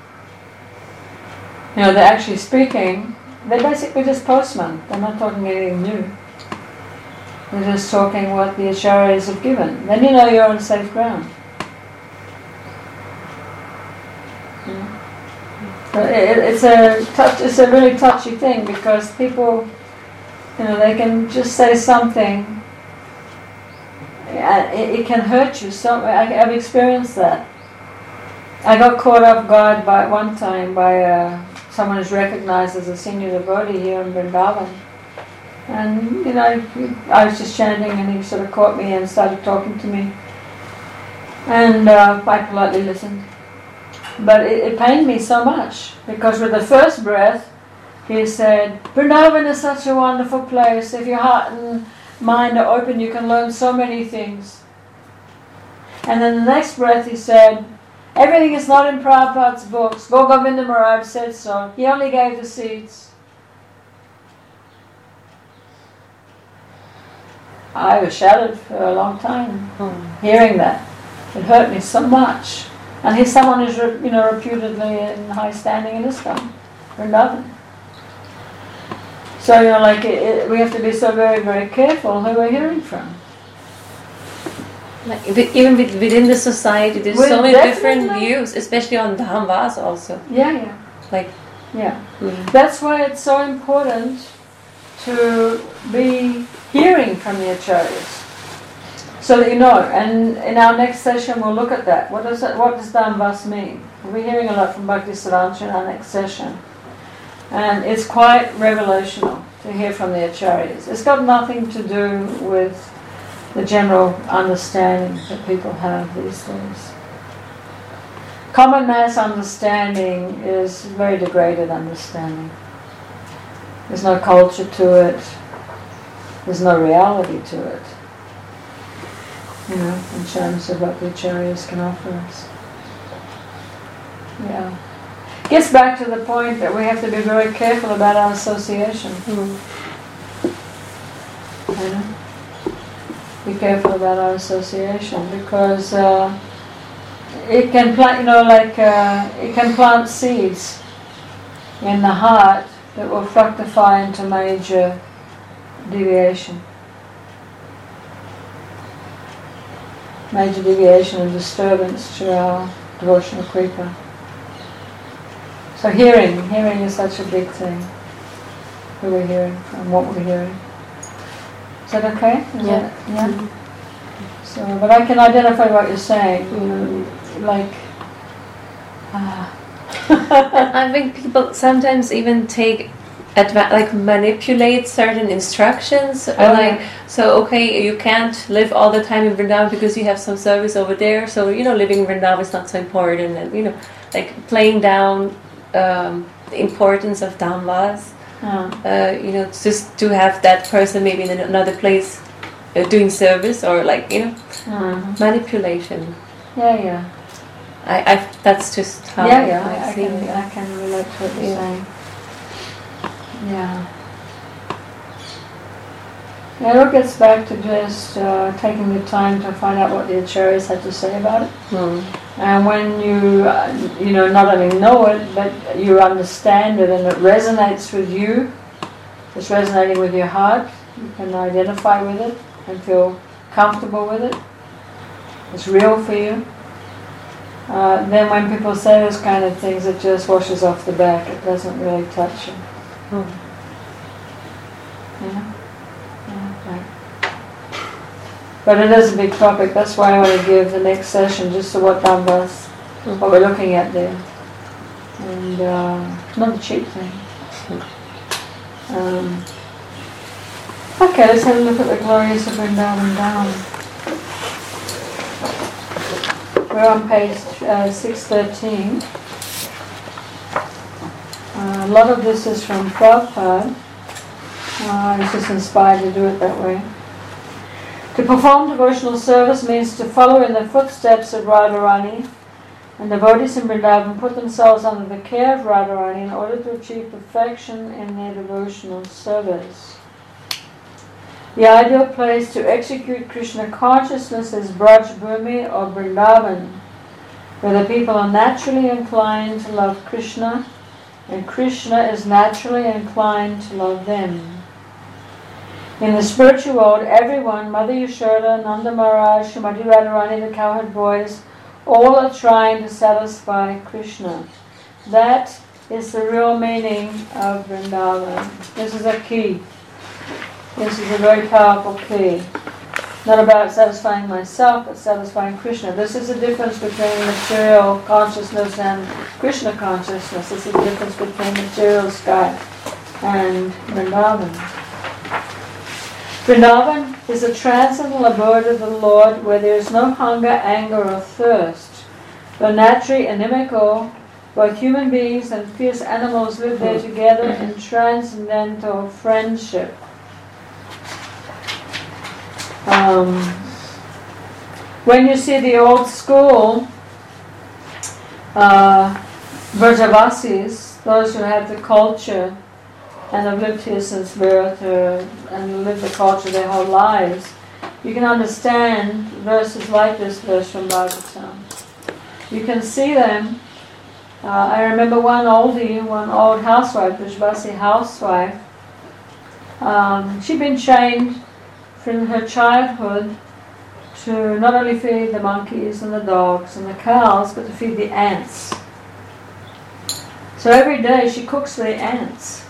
A: You know, they're actually speaking, they're basically just postmen. They're not talking anything new. They're just talking what the Acharyas have given. Then you know you're on safe ground. Yeah. So it, it's a touch, it's a really touchy thing because people, you know, they can just say something. It, it can hurt you. So I, I've experienced that. I got caught off guard by one time by uh, someone who's recognized as a senior devotee here in Vrindavan. And, you know, I was just chanting and he sort of caught me and started talking to me. And uh, I politely listened. But it, it pained me so much because with the first breath, he said, Vrindavan is such a wonderful place. If your heart and mind are open, you can learn so many things. And then the next breath he said, everything is not in Prabhupada's books. Govinda Maharaj said so. He only gave the seeds. I was shattered for a long time
C: Mm.
A: hearing that. It hurt me so much And he's someone who's, re- you know, reputedly in high standing in Islam, Vrindavan. So, you know, like, it, it, we have to be so very, very careful who we're hearing from.
C: Like, even with, within the society, there's
A: Well,
C: so many different
A: definitely.
C: views, especially on Dhammas also.
A: Yeah, yeah.
C: Like,
A: Yeah.
C: mm.
A: That's why it's so important to be hearing from the acharyas. So that you know, and in our next session we'll look at that. What does that, what does Dhammas mean? We'll be hearing a lot from Bhaktisiddhanta in our next session. And it's quite revelational to hear from the acharyas. It's got nothing to do with the general understanding that people have these days. Common mass understanding is very degraded understanding. There's no culture to it. There's no reality to it. You know, in terms of what the acharyas can offer us. Yeah. Gets back to the point that we have to be very careful about our association.
C: Mm.
A: You know? Be careful about our association because uh, it can plant, you know, like uh, it can plant seeds in the heart that will fructify into major deviation. Major deviation and disturbance to our devotional kripa. So hearing, hearing is such a big thing. Who we're hearing from, what we're hearing. Is that okay? Is
C: Yeah.
A: That, yeah.
C: Mm-hmm.
A: So, but I can identify what you're saying. You know, like. Uh,
C: I think people sometimes even take adva- like manipulate certain instructions or
A: Oh,
C: like
A: yeah.
C: so okay, you can't live all the time in Vrindavan because you have some service over there, so you know living in Vrindavan is not so important, and you know like playing down um, the importance of Dhammas,
A: uh,
C: uh, you know just to have that person maybe in another place uh, doing service or like you know
A: uh,
C: manipulation.
A: yeah, yeah.
C: I, I that's just how
A: yeah, yeah.
C: I,
A: I, I
C: see
A: can,
C: it.
A: I can relate to what you're
C: Yeah.
A: saying. Yeah. Yeah, it all gets back to just uh, taking the time to find out what the acharyas had to say about it.
C: Hmm.
A: And when you, uh, you know, not only know it, but you understand it and it resonates with you, it's resonating with your heart, you can identify with it and feel comfortable with it, it's real for you, uh, then when people say those kind of things, it just washes off the back, it doesn't really touch you.
C: Hmm.
A: Yeah? Yeah, right. But it is a big topic, that's why I want to give the next session just to what Dhammas, what we're looking at there. And uh, not a cheap thing. Um, okay, let's have a look at the glories of Vrindavan down. We're on page uh, six thirteen. Uh, a lot of this is from Prabhupada. Uh, I was just inspired to do it that way. To perform devotional service means to follow in the footsteps of Radharani, and devotees in Vrindavan put themselves under the care of Radharani in order to achieve perfection in their devotional service. The ideal place to execute Krishna consciousness is Braj Bhumi or Vrindavan, where the people are naturally inclined to love Krishna, and Krishna is naturally inclined to love them. In the spiritual world, everyone, Mother Yashoda, Nanda Maharaj, Srimati Radharani, the cowherd boys, all are trying to satisfy Krishna. That is the real meaning of Vrindavan. This is a key. This is a very powerful key. Not about satisfying myself, but satisfying Krishna. This is the difference between material consciousness and Krishna consciousness. This is the difference between material sky and Vrindavan. Vrindavan is a transcendental abode of the Lord where there is no hunger, anger or thirst. Though naturally inimical, both human beings and fierce animals live there together in transcendental friendship. Um, when you see the old school uh, Vrajavasis, those who have the culture and have lived here since birth uh, and lived the culture their whole lives, you can understand verses like this verse from Bhagavatam. You can see them. Uh, I remember one oldie, one old housewife, Vrijvasi housewife. Um, she'd been trained from her childhood to not only feed the monkeys and the dogs and the cows, but to feed the ants. So every day she cooks for the ants.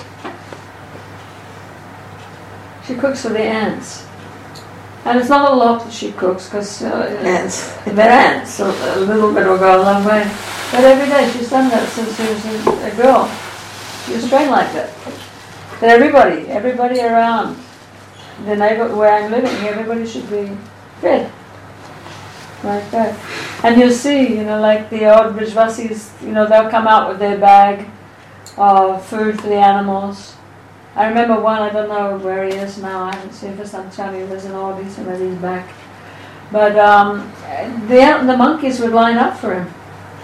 A: She cooks for the ants. And it's not a lot that she cooks, because uh,
B: Ants.
A: they're ants, so a little bit will go a long way. But every day she's done that since she was a, a girl. She was trained like that. That everybody, everybody around the neighborhood where I'm living, everybody should be fed. Like that. And you'll see, you know, like the old Vrijvasis, you know, they'll come out with their bag of food for the animals. I remember one, I don't know where he is now, I haven't seen him for some time, he was in Audi, so maybe he's back. But um, the, the monkeys would line up for him.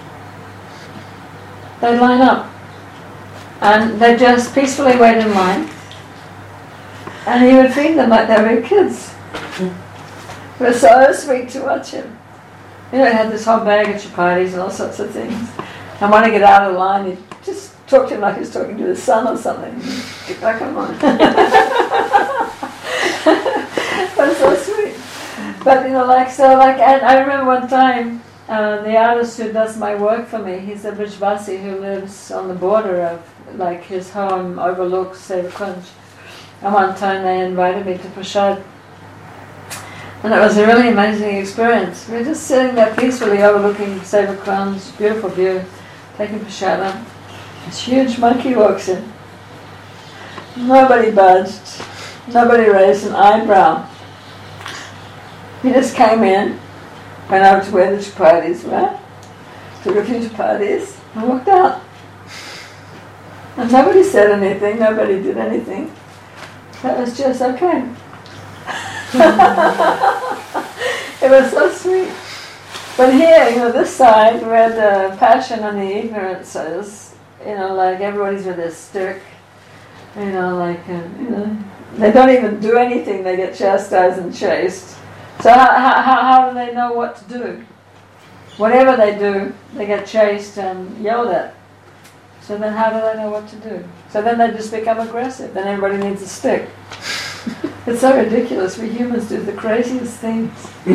A: They'd line up. And they'd just peacefully wait in line. And he would feed them like they were kids. It was so sweet to watch him. You know, he had this whole bag of chapatis and all sorts of things. And when he get out of the line, he'd just talk to him like he was talking to his son or something. Get back on line. But it's so sweet. But, you know, like, so, like, and I remember one time, uh, the artist who does my work for me, he's a Vrijvasi who lives on the border of, like, his home overlooks Sevakunj. And one time they invited me to Prashad. And it was a really amazing experience. We were just sitting there peacefully overlooking Sevakunj, beautiful view, taking Prashad. This huge monkey walks in. Nobody budged. Nobody raised an eyebrow. He just came in, went over to where the chapatis were, took a few chapatis, and walked out. And nobody said anything, nobody did anything. That was just okay. It was so sweet. But here, you know, this side, where the passion and the ignorance is, you know, like everybody's with their stick, you know, like, uh, you know, they don't even do anything, they get chastised and chased. So how, how, how do they know what to do? Whatever they do, they get chased and yelled at. So then how do they know what to do? So then they just become aggressive, then everybody needs a stick. It's so ridiculous, we humans do the craziest things. We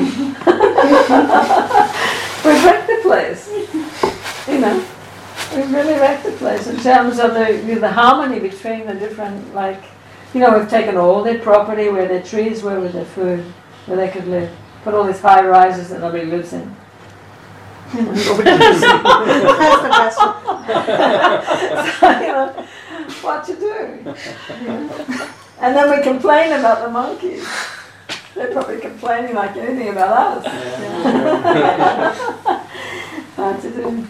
A: wreck the place, you know. We really wreck the place in terms of the, the harmony between the different, like, you know, we've taken all their property, where their trees were, with their food, where they could live. Put all these high rises that nobody lives in. You know. That's the best one. So, you know, what to do? You know? And then we complain about the monkeys. They're probably complaining like anything about us. Yeah. Hard to do.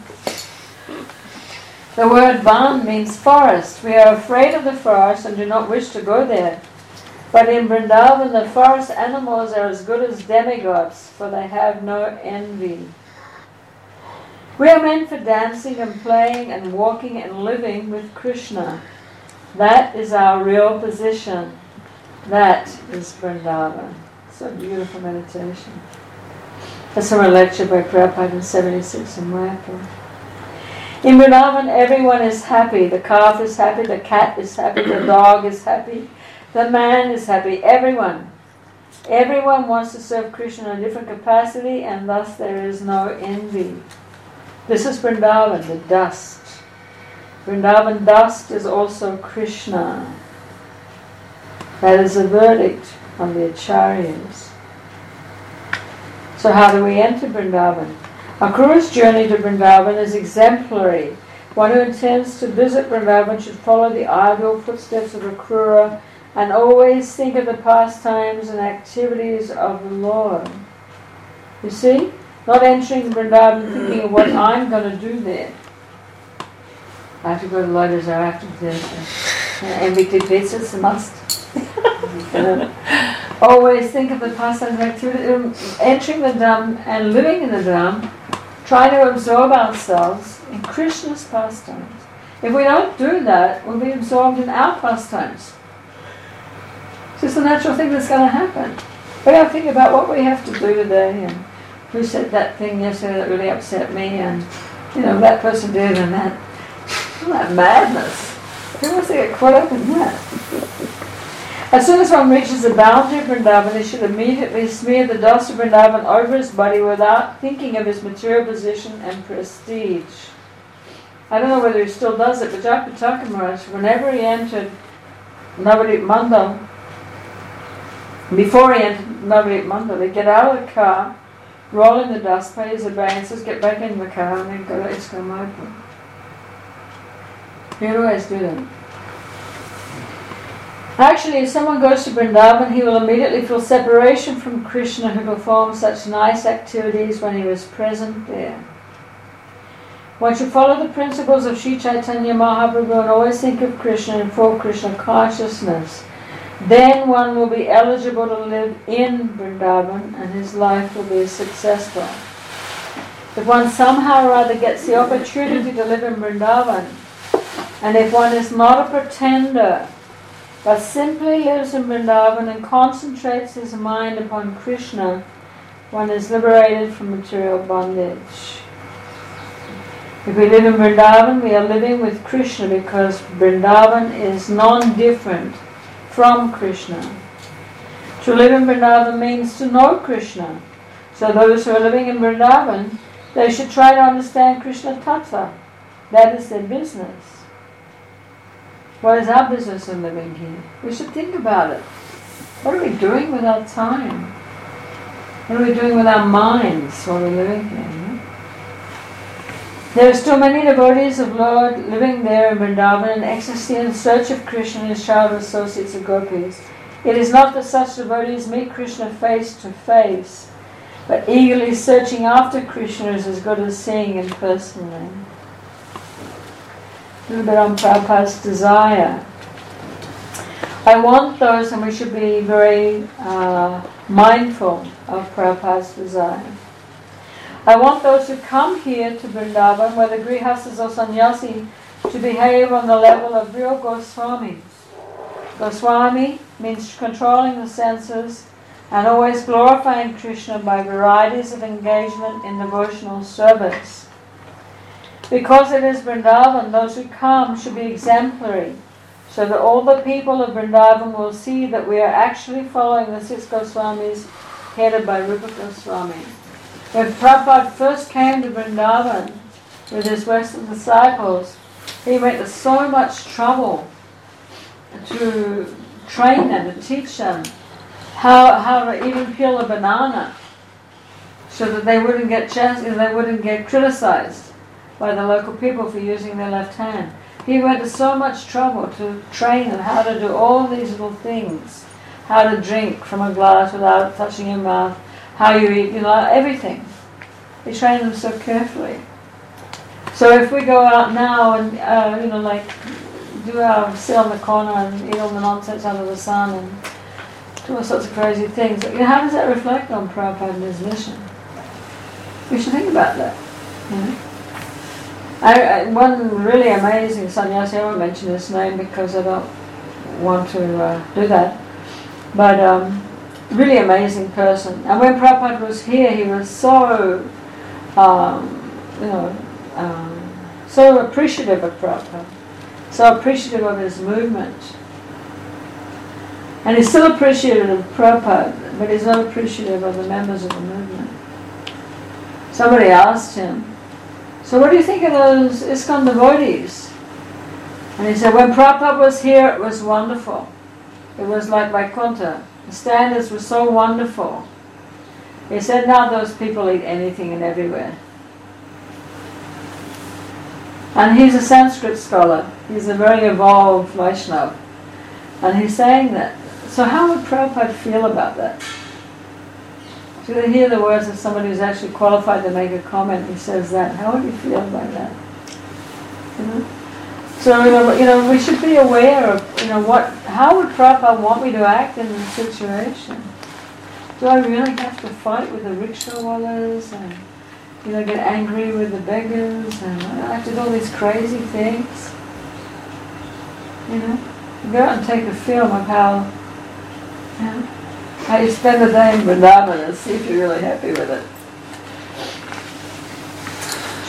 A: The word van means forest. We are afraid of the forest and do not wish to go there. But in Vrindavan, the forest animals are as good as demigods, for they have no envy. We are meant for dancing and playing and walking and living with Krishna. That is our real position. That is Vrindavan. So beautiful meditation. That's from a lecture by Prabhupada in seventy-six in Mayapur. In Vrindavan, everyone is happy. The calf is happy, the cat is happy, the dog is happy, the man is happy, everyone. Everyone wants to serve Krishna in a different capacity, and thus there is no envy. This is Vrindavan, the dust. Vrindavan dust is also Krishna. That is a verdict on the acharyas. So how do we enter Vrindavan? A Kru's journey to Vrindavan is exemplary. One who intends to visit Vrindavan should follow the ideal footsteps of a Krura and always think of the pastimes and activities of the Lord. You see? Not entering Vrindavan thinking of what I'm going to do there. I have to go to Loders, I have to do this. M V T pizzas, a must. Always think of the pastimes and activities. Entering the Dham and living in the Dham, try to absorb ourselves in Krishna's pastimes. If we don't do that, we'll be absorbed in our pastimes. It's just a natural thing that's going to happen. We have to think about what we have to do today and who said that thing yesterday that really upset me, and you know, that person did, and that, that madness. Who wants to get caught up in that? As soon as one reaches the boundary of Vrindavan, he should immediately smear the dust of Vrindavan over his body without thinking of his material position and prestige. I don't know whether he still does it, but Jagapataka Maharaj, whenever he entered Navadip Mandal, before he entered Navadip Mandal, he'd get out of the car, roll in the dust, pay his advances, get back in the car, and then go to ISKCON Mayapur. He'd always do that. Actually, if someone goes to Vrindavan, he will immediately feel separation from Krishna, who performed such nice activities when he was present there. One should follow the principles of Sri Chaitanya Mahaprabhu and always think of Krishna and for Krishna consciousness. Then one will be eligible to live in Vrindavan and his life will be successful. If one somehow or other gets the opportunity to live in Vrindavan, and if one is not a pretender, but simply lives in Vrindavan and concentrates his mind upon Krishna, one is liberated from material bondage. If we live in Vrindavan, we are living with Krishna because Vrindavan is non-different from Krishna. To live in Vrindavan means to know Krishna. So those who are living in Vrindavan, they should try to understand Krishna Tattva. That is their business. What is our business in living here? We should think about it. What are we doing with our time? What are we doing with our minds while we're living here? No? There are still many devotees of Lord living there in Vrindavan in ecstasy in search of Krishna and his childhood associates of gopis. It is not that such devotees meet Krishna face to face, but eagerly searching after Krishna is as good as seeing him personally. A little bit on Prabhupada's desire. I want those, and we should be very uh, mindful of Prabhupada's desire. I want those who come here to Vrindavan, whether grihastas or sannyasi, to behave on the level of real Goswamis. Goswami means controlling the senses and always glorifying Krishna by varieties of engagement in devotional service. Because it is Vrindavan, those who come should be exemplary, so that all the people of Vrindavan will see that we are actually following the six Goswamis headed by Rupa Goswami. When Prabhupada first came to Vrindavan with his Western disciples, he went to so much trouble to train them, to teach them how how to even peel a banana, so that they wouldn't get chas- they wouldn't get criticized by the local people for using their left hand. He went to so much trouble to train them how to do all these little things, how to drink from a glass without touching your mouth, how you eat, you know, everything. He trained them so carefully. So if we go out now and, uh, you know, like, do our sit on the corner and eat all the nonsense under the sun and do all sorts of crazy things, you know, how does that reflect on Prabhupada and his mission? We should think about that, you know. I, I, one really amazing sannyasi, I won't mention his name because I don't want to uh, do that, but um, really amazing person. And when Prabhupada was here, he was so, um, you know, um, so appreciative of Prabhupada, so appreciative of his movement. And he's still appreciative of Prabhupada, but he's not appreciative of the members of the movement. Somebody asked him, so what do you think of those ISKCON devotees? And he said, when Prabhupada was here, it was wonderful. It was like Vaikuntha. The standards were so wonderful. He said, now those people eat anything and everywhere. And he's a Sanskrit scholar. He's a very evolved Vaishnava. And he's saying that. So how would Prabhupada feel about that? So you hear the words of somebody who's actually qualified to make a comment. He says that. How would you feel about that? You know? So you know, you know, we should be aware of, you know, what. How would Prabhupada want me to act in this situation? Do I really have to fight with the rickshawallas and, you know, get angry with the beggars and I have to do all these crazy things? You know, go out and take a film of how, you know, how you spend the day in Vrindavan and see if you're really happy with it.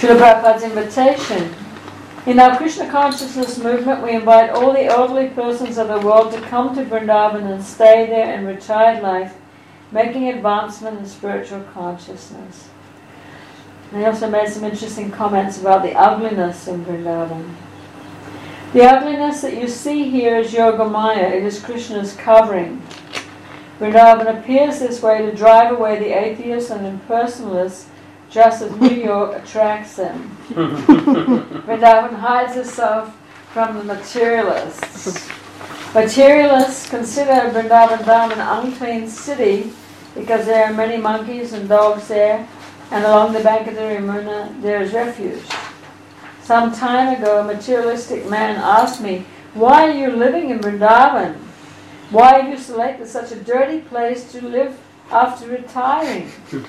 A: Srila Prabhupada's invitation. In our Krishna consciousness movement, we invite all the elderly persons of the world to come to Vrindavan and stay there in retired life, making advancement in spiritual consciousness. And he also made some interesting comments about the ugliness in Vrindavan. The ugliness that you see here is Yogamaya. It is Krishna's covering. Vrindavan appears this way to drive away the atheists and impersonalists, just as New York attracts them. Vrindavan hides itself from the materialists. Materialists consider Vrindavan Dham an unclean city because there are many monkeys and dogs there, and along the bank of the Yamuna there is refuge. Some time ago, a materialistic man asked me, "Why are you living in Vrindavan? Why have you selected such a dirty place to live after retiring?"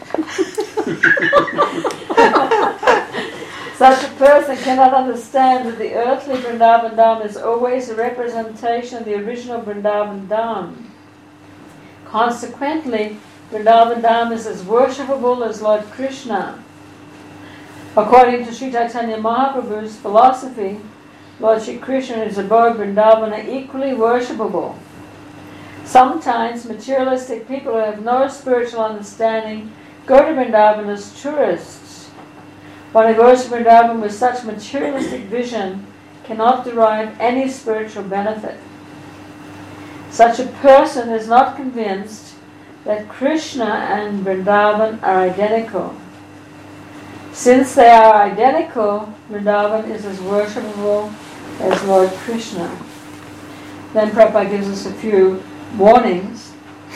A: Such a person cannot understand that the earthly Vrindavan Dham is always a representation of the original Vrindavan Dham. Consequently, Vrindavan Dham is as worshipable as Lord Krishna. According to Sri Chaitanya Mahaprabhu's philosophy, Lord Sri Krishna and his abode Vrindavan are equally worshipable. Sometimes materialistic people who have no spiritual understanding go to Vrindavan as tourists. One who goes to Vrindavan with such materialistic vision cannot derive any spiritual benefit. Such a person is not convinced that Krishna and Vrindavan are identical. Since they are identical, Vrindavan is as worshipable as Lord Krishna. Then Prabhupada gives us a few warnings.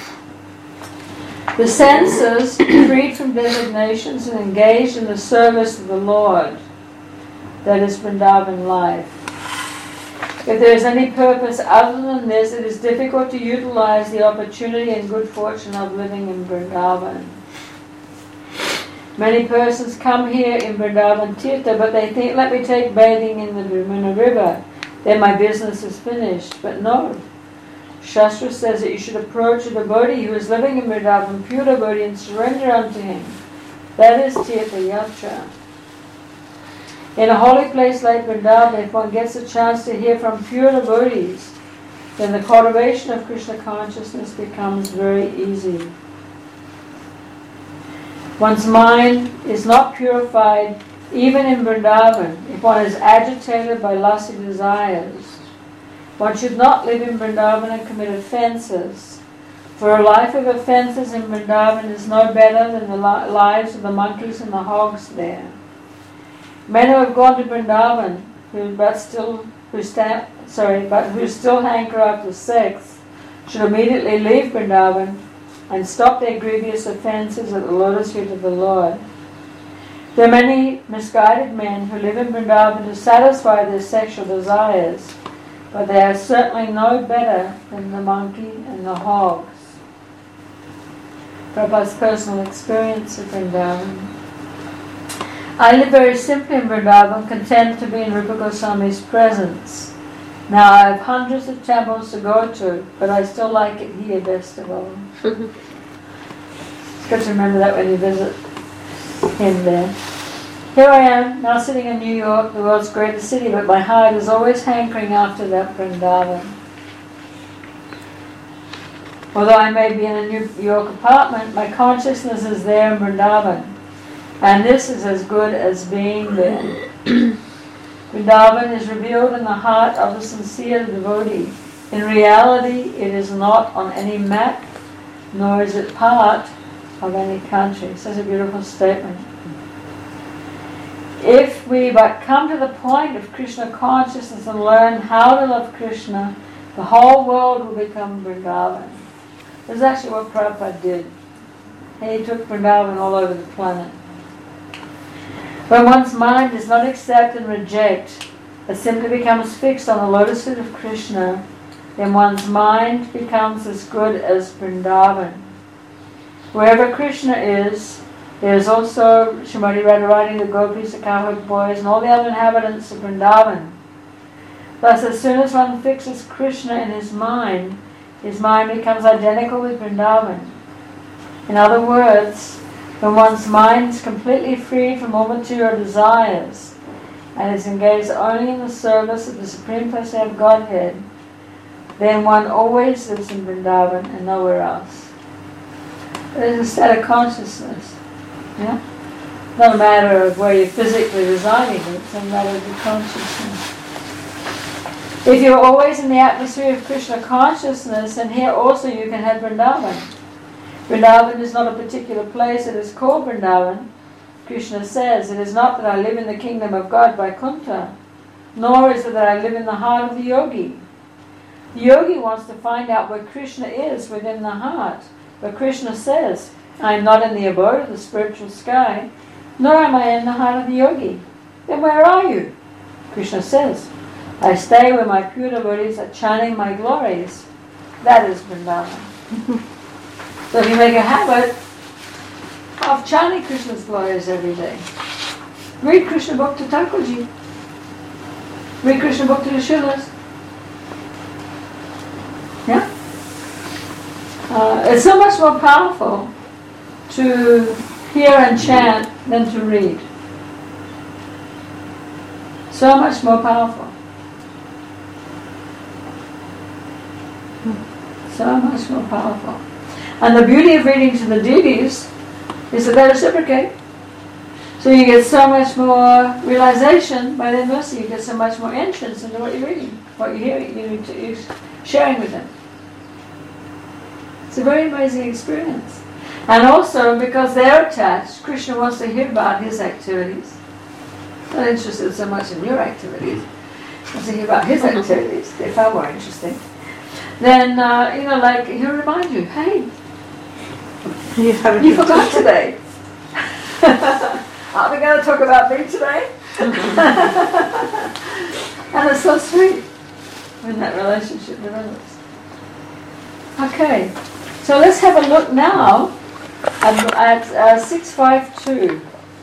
A: The senses, freed from designations and engaged in the service of the Lord, that is Vrindavan life. If there is any purpose other than this, it is difficult to utilize the opportunity and good fortune of living in Vrindavan. Many persons come here in Vrindavan Tirtha, but they think, let me take bathing in the Yamuna river, then my business is finished. But no. Shastra says that you should approach a devotee who is living in Vrindavan, pure devotee, and surrender unto him. That is Tirtha Yatra. In a holy place like Vrindavan, if one gets a chance to hear from pure devotees, then the cultivation of Krishna consciousness becomes very easy. One's mind is not purified even in Vrindavan if one is agitated by lusty desires. One should not live in Vrindavan and commit offences, for a life of offences in Vrindavan is no better than the li- lives of the monkeys and the hogs there. Men who have gone to Vrindavan, who but still who sta- sorry, but who still hanker after sex, should immediately leave Vrindavan and stop their grievous offences at the lotus feet of the Lord. There are many misguided men who live in Vrindavan to satisfy their sexual desires, but they are certainly no better than the monkey and the hogs. Prabhupada's personal experience of Vrindavan. I live very simply in Vrindavan, content to be in Rupa Goswami's presence. Now I have hundreds of temples to go to, but I still like it here best of all. It's good to remember that when you visit him there. Here I am, now sitting in New York, the world's greatest city, but my heart is always hankering after that Vrindavan. Although I may be in a New York apartment, my consciousness is there in Vrindavan. And this is as good as being there. Vrindavan is revealed in the heart of the sincere devotee. In reality, it is not on any map, nor is it part of any country. Such a beautiful statement. If we but come to the point of Krishna consciousness and learn how to love Krishna, the whole world will become Vrindavan. This is actually what Prabhupada did. He took Vrindavan all over the planet. When one's mind does not accept and reject, but simply becomes fixed on the lotus feet of Krishna, then one's mind becomes as good as Vrindavan. Wherever Krishna is, there is also Srimati Radharani, the gopis, the cowherd boys, and all the other inhabitants of Vrindavan. Thus, as soon as one fixes Krishna in his mind, his mind becomes identical with Vrindavan. In other words, When one's mind is completely free from all material desires and is engaged only in the service of the Supreme Personality of Godhead, then one always lives in Vrindavan and nowhere else. It is a state of consciousness. Yeah? Not a matter of where you're physically residing, it's a matter of the consciousness. If you're always in the atmosphere of Krishna consciousness, and here also you can have Vrindavan. Vrindavan is not a particular place, it is called Vrindavan. Krishna says, it is not that I live in the kingdom of God, Vaikuntha, nor is it that I live in the heart of the yogi. The yogi wants to find out where Krishna is within the heart. But Krishna says, I am not in the abode of the spiritual sky, nor am I in the heart of the yogi. Then where are you? Krishna says, I stay where my pure devotees are chanting my glories. That is Vrindavan. So if you make a habit of chanting Krishna's glories every day, read Krishna Bhakti Thakurji, read Krishna Bhakti Rishilas. Yeah? Uh, it's so much more powerful to hear and chant than to read. So much more powerful. So much more powerful. And the beauty of reading to the deities is that they reciprocate. So you get so much more realization by their mercy. You get so much more entrance into what you're reading, what you're hearing, you're sharing with them. It's a very amazing experience. And also, because they're attached, Krishna wants to hear about his activities. Not interested so much in your activities. He wants to hear about his activities. They're far more interesting. Then, uh, you know, like, he'll remind you, hey,
B: You, haven't
A: you forgot today. Aren't we going to talk about me today? And it's so sweet when that relationship develops. Okay, so let's have a look now at, at uh, six five two.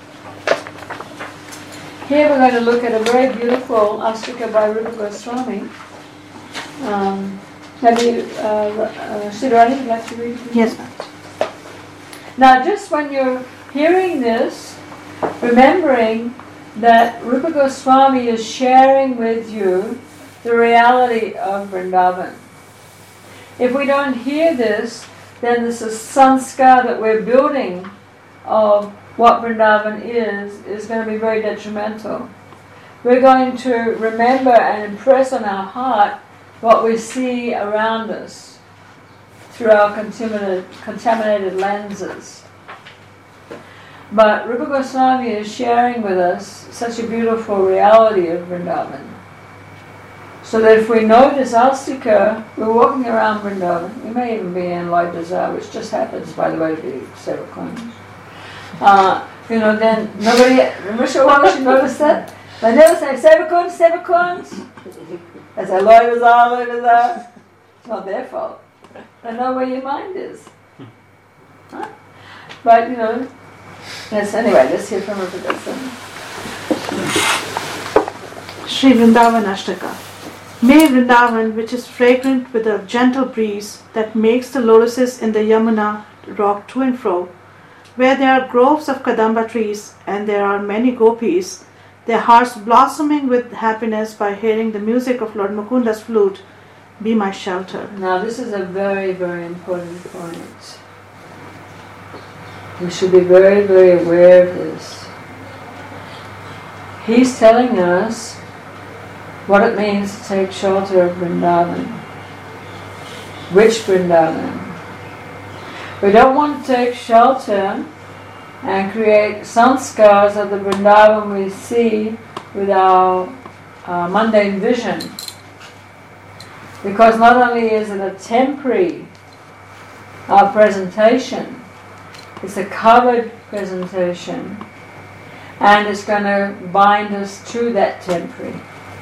A: Here we're going to look at a very beautiful Astika by Rupa Goswami. Um, have you, uh, uh, Siddharani, would you like to read it?
B: Yes, ma'am.
A: Now, just when you're hearing this, remembering that Rupa Goswami is sharing with you the reality of Vrindavan. If we don't hear this, then this is sanskar that we're building of what Vrindavan is, is going to be very detrimental. We're going to remember and impress on our heart what we see around us through our contaminated, contaminated lenses. But Rupa Goswami is sharing with us such a beautiful reality of Vrindavan. So that if we notice Astika, we're walking around Vrindavan, we may even be in Loi Bazaar, which just happens, by the way, to be Sevakund. Uh, you know, then nobody, Rishabhava should notice that. They never say, Sevakund, Sevakund. They say, Loi Bazaar, Loi Bazaar. It's not their fault. They know where your mind is. Huh? But, you know, yes, anyway, let's hear from Rupa Goswami.
B: Sri Vrindavan Ashtaka. May Vrindavan, which is fragrant with a gentle breeze that makes the lotuses in the Yamuna rock to and fro, where there are groves of Kadamba trees and there are many gopis, their hearts blossoming with happiness by hearing the music of Lord Mukunda's flute, be my shelter.
A: Now this is a very, very important point. We should be very, very aware of this. He's telling us what it means to take shelter of Vrindavan. Which Vrindavan? We don't want to take shelter and create sanskars of the Vrindavan we see with our uh, mundane vision. Because not only is it a temporary uh, presentation, it's a covered presentation, and it's going to bind us to that temporary.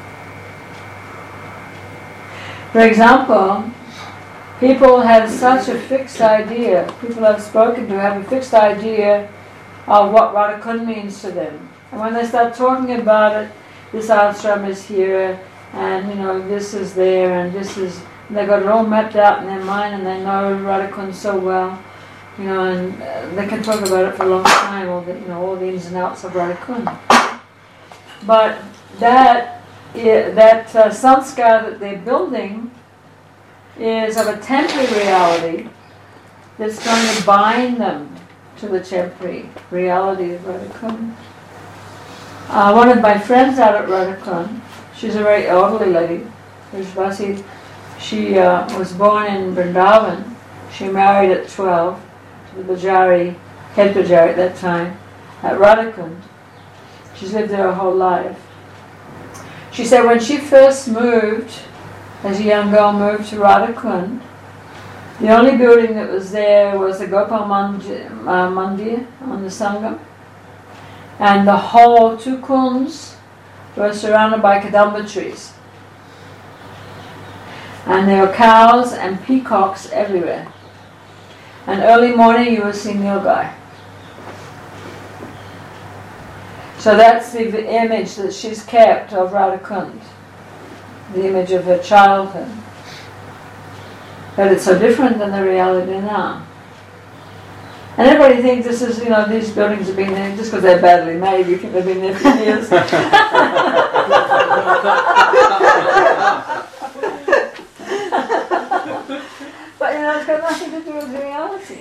A: For example, people have such a fixed idea, people I've spoken to have a fixed idea of what Radhakund means to them. And when they start talking about it, this ashram is here, and you know, this is there, and this is, and they've got it all mapped out in their mind, and they know Radhakund so well. You know, and uh, they can talk about it for a long time, all the, you know, all the ins and outs of Radhakund. But that, i- that uh, sanskar that they're building is of a temporary reality that's going to bind them to the temporary reality of Radhakund. Uh, one of my friends out at Radhakund, she's a very elderly lady, Rajbasi. She uh, was born in Vrindavan. She married at twelve to the Bajari, head Bajari at that time, at Radhakund. She's lived there her whole life. She said when she first moved, as a young girl moved to Radhakund, the only building that was there was the Gopal Mandir, uh, Mandir on the Sangam. And the whole two kunds were surrounded by kadamba trees. And there were cows and peacocks everywhere. And early morning you would see Nilgai. So that's the image that she's kept of Radhakund, the image of her childhood. But it's so different than the reality now. And everybody thinks this is, you know, these buildings have been there just because they're badly made, you think they've been there for years. But you know, it's got nothing to do with reality.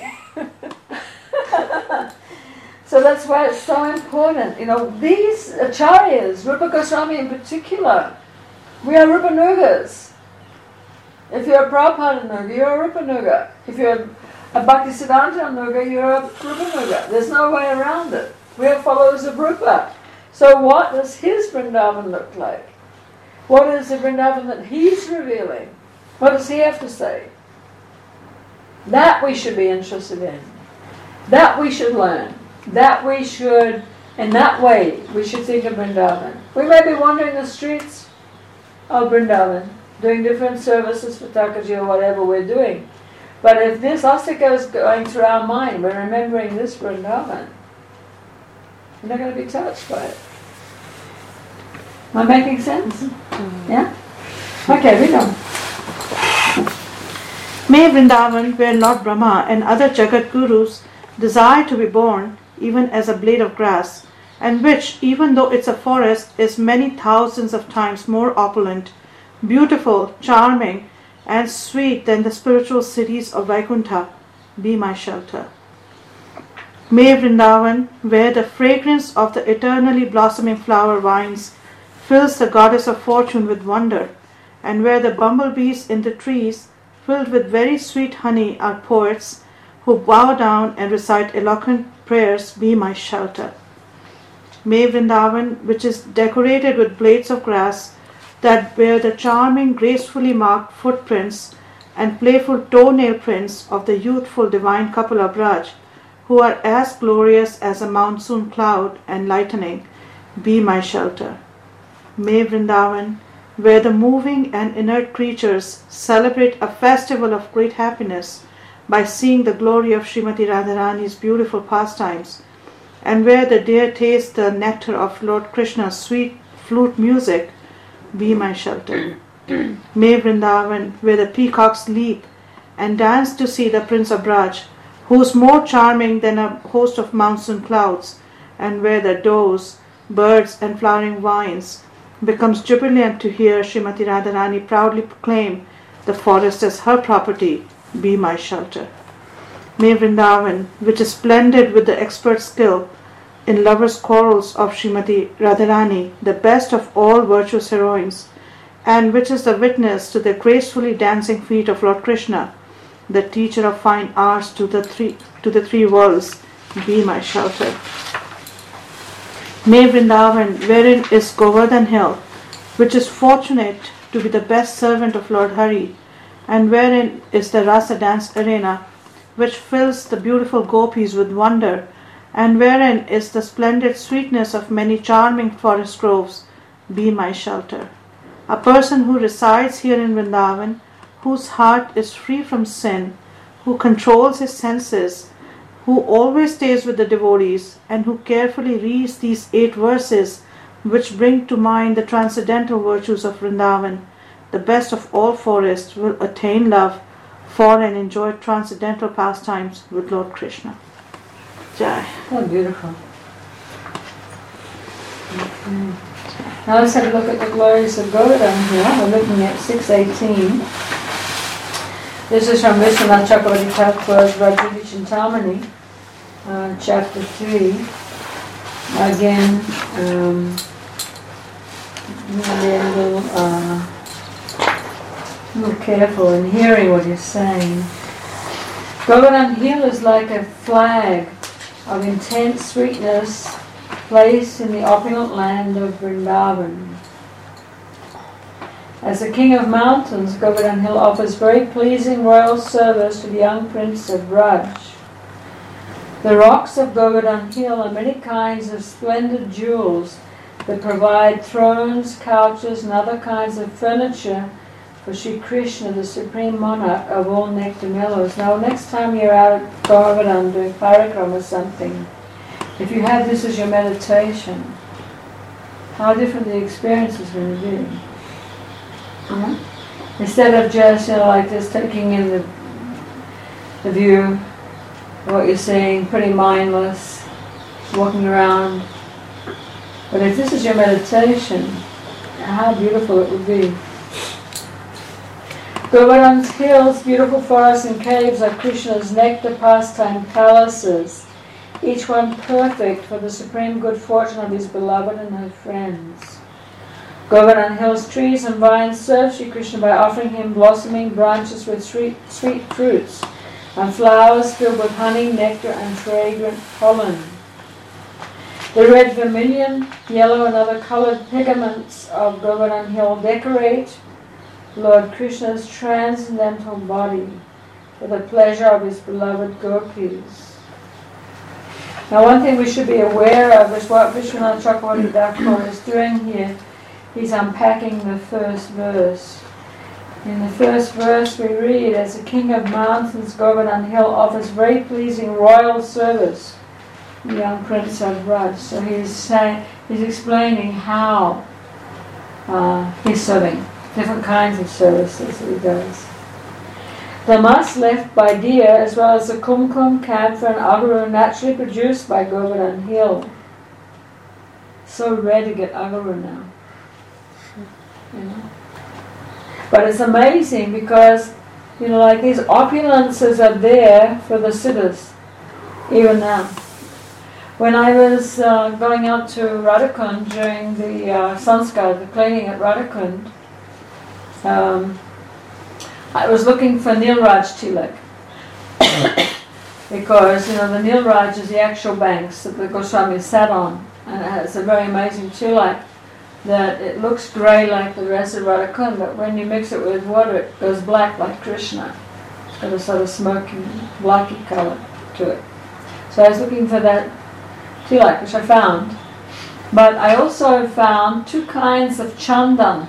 A: So that's why it's so important. You know, these acharyas, Rupa Goswami in particular, we are Rupanugas. If you're a Prabhupada Nuga, you're a Rupanuga. If you're a Bhaktisiddhanta Nuga, you're a Rupanuga. There's no way around it. We are followers of Rupa. So what does his Vrindavan look like? What is the Vrindavan that he's revealing? What does he have to say? That we should be interested in. That we should learn. That we should, in that way, we should think of Vrindavan. We may be wandering the streets of Vrindavan, doing different services for Thakurji or whatever we're doing. But if this astika is going through our mind, we're remembering this Vrindavan, we're not going to be touched by it. Am I making sense? Mm-hmm. Yeah? Okay, read on.
B: May Vrindavan, where Lord Brahma and other Jagat Gurus desire to be born, even as a blade of grass, and which, even though it's a forest, is many thousands of times more opulent, beautiful, charming, and sweet than the spiritual cities of Vaikuntha, be my shelter. May Vrindavan, where the fragrance of the eternally blossoming flower vines fills the goddess of fortune with wonder, and where the bumblebees in the trees, filled with very sweet honey, are poets who bow down and recite eloquent prayers, be my shelter. May Vrindavan, which is decorated with blades of grass that bear the charming, gracefully marked footprints and playful toenail prints of the youthful divine couple of Braj, who are as glorious as a monsoon cloud and lightning, be my shelter. May Vrindavan, where the moving and inert creatures celebrate a festival of great happiness by seeing the glory of Srimati Radharani's beautiful pastimes, and where the deer taste the nectar of Lord Krishna's sweet flute music, be my shelter. May Vrindavan, where the peacocks leap and dance to see the Prince of Braj, who is more charming than a host of monsoon clouds, and where the does, birds, and flowering vines becomes jubilant to hear Srimati Radharani proudly proclaim the forest as her property, be my shelter. May Vrindavan, which is splendid with the expert skill in lovers' quarrels of Srimati Radharani, the best of all virtuous heroines, and which is the witness to the gracefully dancing feet of Lord Krishna, the teacher of fine arts to the three, to the three worlds, be my shelter. May Vrindavan, wherein is Govardhan Hill, which is fortunate to be the best servant of Lord Hari, and wherein is the Rasa dance arena, which fills the beautiful gopis with wonder, and wherein is the splendid sweetness of many charming forest groves, be my shelter. A person who resides here in Vrindavan, whose heart is free from sin, who controls his senses, who always stays with the devotees, and who carefully reads these eight verses which bring to mind the transcendental virtues of Vrindavan, the best of all forests, will attain love for and enjoy transcendental pastimes with Lord Krishna. Jai.
A: Oh, beautiful. Okay. Now let's have a look at the glories of Govardhan here. We're looking at six eighteen. This is from Vishwanath Chakravarti Thakur's Rajyoti Chintamani, uh, chapter three. Again, um, a little, uh, a little careful in hearing what he's saying. Govardhan Hill is like a flag of intense sweetness placed in the opulent land of Vrindavan. As the king of mountains, Govardhan Hill offers very pleasing royal service to the young prince of Braj. The rocks of Govardhan Hill are many kinds of splendid jewels that provide thrones, couches, and other kinds of furniture for Sri Krishna, the supreme monarch of all nectar mellows. Now, next time you're out at Govardhan doing parikrama or something, if you have this as your meditation, how different the experience is going to be. Yeah? Instead of just, you know, like just taking in the, the view, what you're seeing, pretty mindless, walking around. But if this is your meditation, how beautiful it would be. Govardhan's hills, beautiful forests and caves are Krishna's nectar pastime palaces, each one perfect for the supreme good fortune of his beloved and her friends. Govardhan Hill's trees and vines serve Sri Krishna by offering him blossoming branches with sweet, sweet fruits and flowers filled with honey, nectar, and fragrant pollen. The red vermilion, yellow, and other coloured pigments of Govardhan Hill decorate Lord Krishna's transcendental body for the pleasure of his beloved gopis. Now, one thing we should be aware of is what Vishwanath Chakravarti Thakur is doing here. He's unpacking the first verse. In the first verse we read, as the king of mountains, Govardhan Hill offers very pleasing royal service, the young prince of Braj. So he's saying, he's explaining how uh, he's serving, different kinds of services that he does. The musk left by deer, as well as the kumkum, camphor, and agaru naturally produced by Govardhan Hill. So rare to get agaru now. You know? But it's amazing because, you know, like these opulences are there for the siddhas, even now. When I was uh, going out to Radhakund during the uh, sanskar, the cleaning at Radhakund, um, I was looking for Nilraj Tilak because, you know, the Nilraj is the actual banks that the Goswami sat on, and it has a very amazing tilak that it looks grey like the rest of Radhakund, but when you mix it with water it goes black like Krishna. It's got a sort of smoky, blacky colour to it. So I was looking for that tilak, which I found. But I also found two kinds of chandan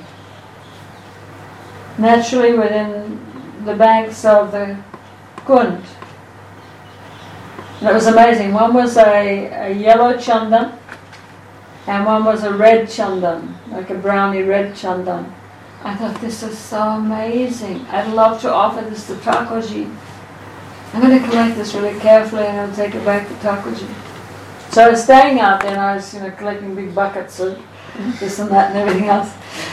A: naturally within the banks of the Kund. And it was amazing. One was a, a yellow chandan, and one was a red chandan, like a browny red chandan. I thought, this is so amazing. I'd love to offer this to Thakurji. I'm going to collect this really carefully and I'll take it back to Thakurji. So I was staying out there and I was, you know, collecting big buckets of this and that and everything else.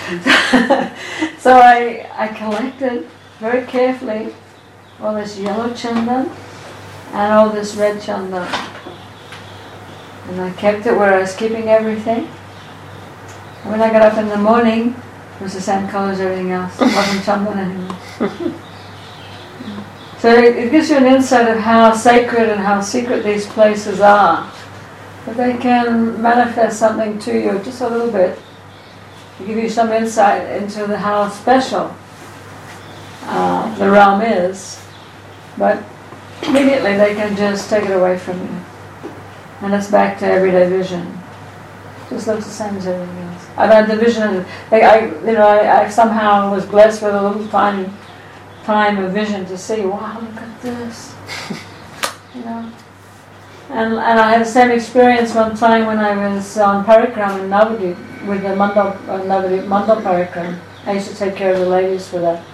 A: So I, I collected very carefully all this yellow chandan and all this red chandan. And I kept it where I was keeping everything. And when I got up in the morning, it was the same colour as everything else. It wasn't chandan anymore. So it, it gives you an insight of how sacred and how secret these places are. But they can manifest something to you just a little bit. To give you some insight into the, how special uh, the realm is. But immediately they can just take it away from you. And it's back to everyday vision. Just looks the same as everything else. I've had the vision of, I, I, you know, I, I somehow was blessed with a little tiny time of vision to see, wow, look at this. You know. And and I had the same experience one time when I was on Parikram in Navadvip with the Mandal, uh, Navadvip Mandal Parikram. I used to take care of the ladies for that.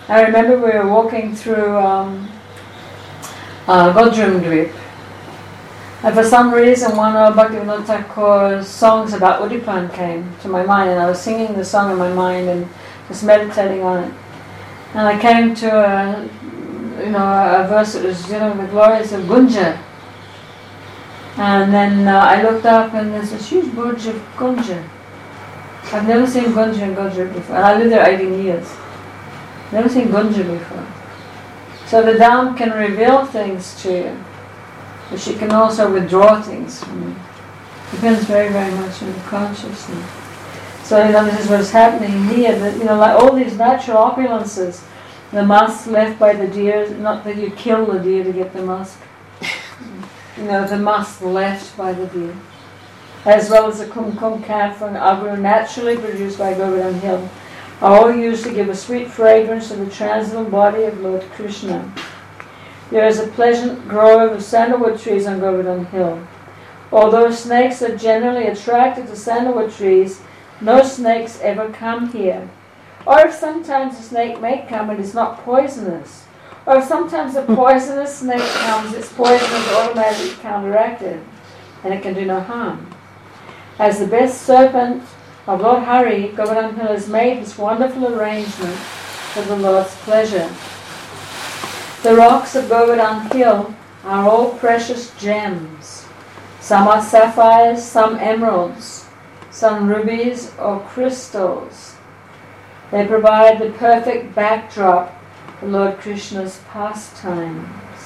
A: I remember we were walking through um, uh, Godrumdweep, and for some reason one of Bhaktivinoda Thakur's songs about Udipan came to my mind, and I was singing the song in my mind and just meditating on it. And I came to a, you know, a verse that was dealing with the glories of Gunja. And then uh, I looked up and there's this huge Burj of Gunja. I've never seen Gunja in Gunja before, and I lived there eighteen years. Never seen Gunja before. So the Dham can reveal things to you, but she can also withdraw things from you. Depends very, very much on the consciousness. So you know, this is what's happening here. That you know, like all these natural opulences, the musk left by the deer. Not that you kill the deer to get the musk. You know, the musk left by the deer, as well as the kumkum, camphor, and agru naturally produced by Govardhan Hill, are all used to give a sweet fragrance to the transcendental body of Lord Krishna. There is a pleasant grove of sandalwood trees on Govardhan Hill. Although snakes are generally attracted to sandalwood trees, no snakes ever come here. Or if sometimes a snake may come, it is not poisonous. Or if sometimes a poisonous snake comes, its poison is automatically counteracted, and it can do no harm. As the best servant of Lord Hari, Govardhan Hill has made this wonderful arrangement for the Lord's pleasure. The rocks of Govardhan Hill are all precious gems. Some are sapphires, some emeralds, some rubies or crystals. They provide the perfect backdrop for Lord Krishna's pastimes.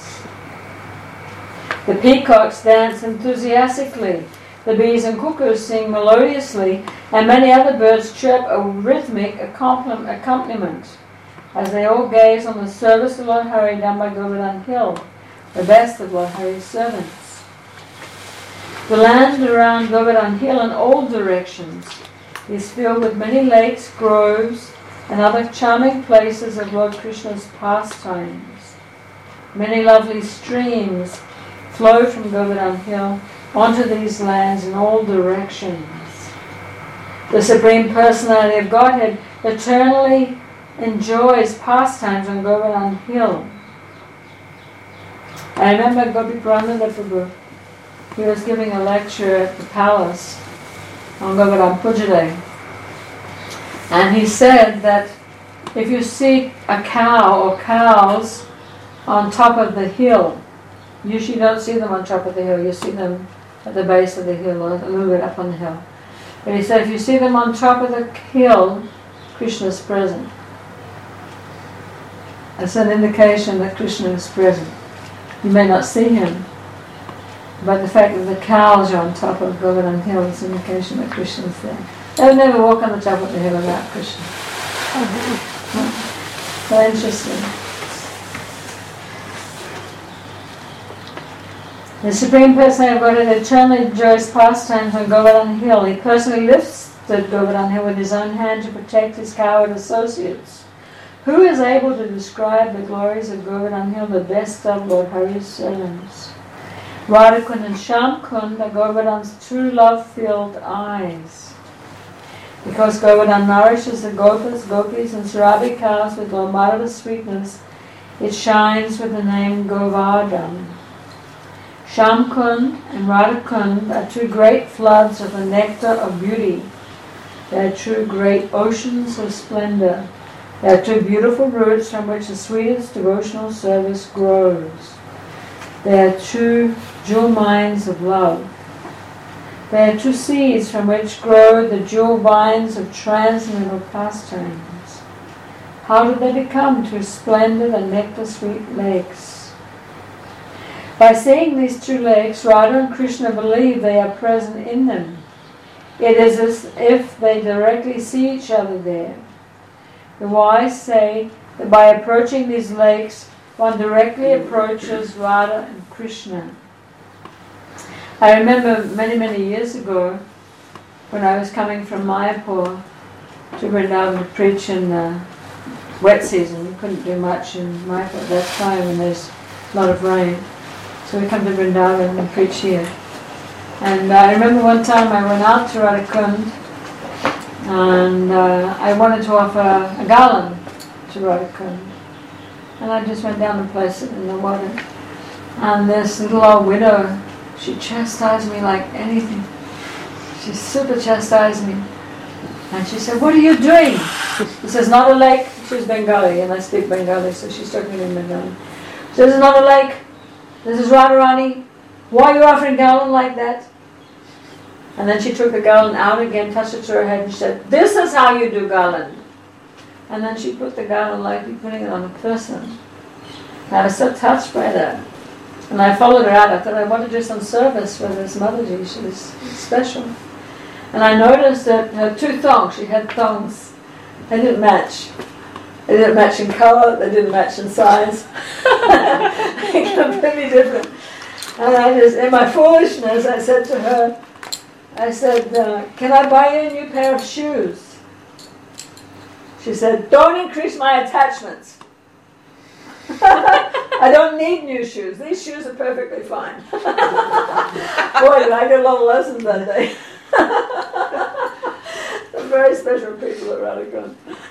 A: The peacocks dance enthusiastically, the bees and cuckoos sing melodiously, and many other birds chirp a rhythmic accompaniment as they all gaze on the service of Lord Hari done by Govardhan Hill, the best of Lord Hari's servants. The land around Govardhan Hill in all directions is filled with many lakes, groves, and other charming places of Lord Krishna's pastimes. Many lovely streams flow from Govardhan Hill onto these lands in all directions. The Supreme Personality of Godhead eternally enjoys pastimes on Govardhan Hill. I remember Gopi Prananda Prabhu, he was giving a lecture at the palace on Govardhan Puja Day. And he said that if you see a cow or cows on top of the hill, you usually don't see them on top of the hill, you see them at the base of the hill or a little bit up on the hill. But he said if you see them on top of the hill, Krishna is present. That's an indication that Krishna is present. You may not see him, but the fact that the cows are on top of Govardhan Hill is an indication that Krishna is there. They would never walk on the top of the hill without Krishna. Oh, so interesting. The Supreme Personality of Godhead eternally enjoys pastimes on Govardhan Hill. He personally lifted Govardhan Hill with his own hand to protect his coward associates. Who is able to describe the glories of Govardhan Hill, the best of Lord Hari's servants? Radhakund and Shamkund are Govardhan's true love-filled eyes. Because Govardhan nourishes the gopas, gopis, and Surabhi cows with Lomada sweetness, it shines with the name Govardhan. Shamkund and Radhakund are two great floods of the nectar of beauty. They are two great oceans of splendor. They are two beautiful roots from which the sweetest devotional service grows. They are two jewel mines of love. They are two seeds from which grow the jewel vines of transcendental pastimes. How did they become two splendid and nectar-sweet lakes? By seeing these two lakes, Radha and Krishna believe they are present in them. It is as if they directly see each other there. The wise say that by approaching these lakes, one directly approaches Radha and Krishna. I remember many, many years ago, when I was coming from Mayapur to Vrindavan to preach in the wet season. We couldn't do much in Mayapur at that time when there's a lot of rain. So we come to Vrindavan and preach here. And uh, I remember one time I went out to Radhakund and uh, I wanted to offer a garland to Radhakund. And I just went down and placed it in the water. And this little old widow, she chastised me like anything. She super chastised me. And she said, "What are you doing?" This is not a lake. She was Bengali, and I speak Bengali, so she's talking in Bengali. She said, "This is not a lake. This is Radharani. Why are you offering garland like that?" And then she took the garland out again, touched it to her head, and she said, "This is how you do garland." And then she put the garland like you're putting it on a person. And I was so touched by that. And I followed her out. I thought I want to do some service for this Mataji. She was special. And I noticed that her two thongs, she had thongs, they didn't match. They didn't match in colour, they didn't match in size. Completely different. And I just, in my foolishness, I said to her, I said, uh, "Can I buy you a new pair of shoes?" She said, "Don't increase my attachments." I don't need new shoes. These shoes are perfectly fine. Boy, did I get a lot of lessons that day. Some very special people at Radhakund.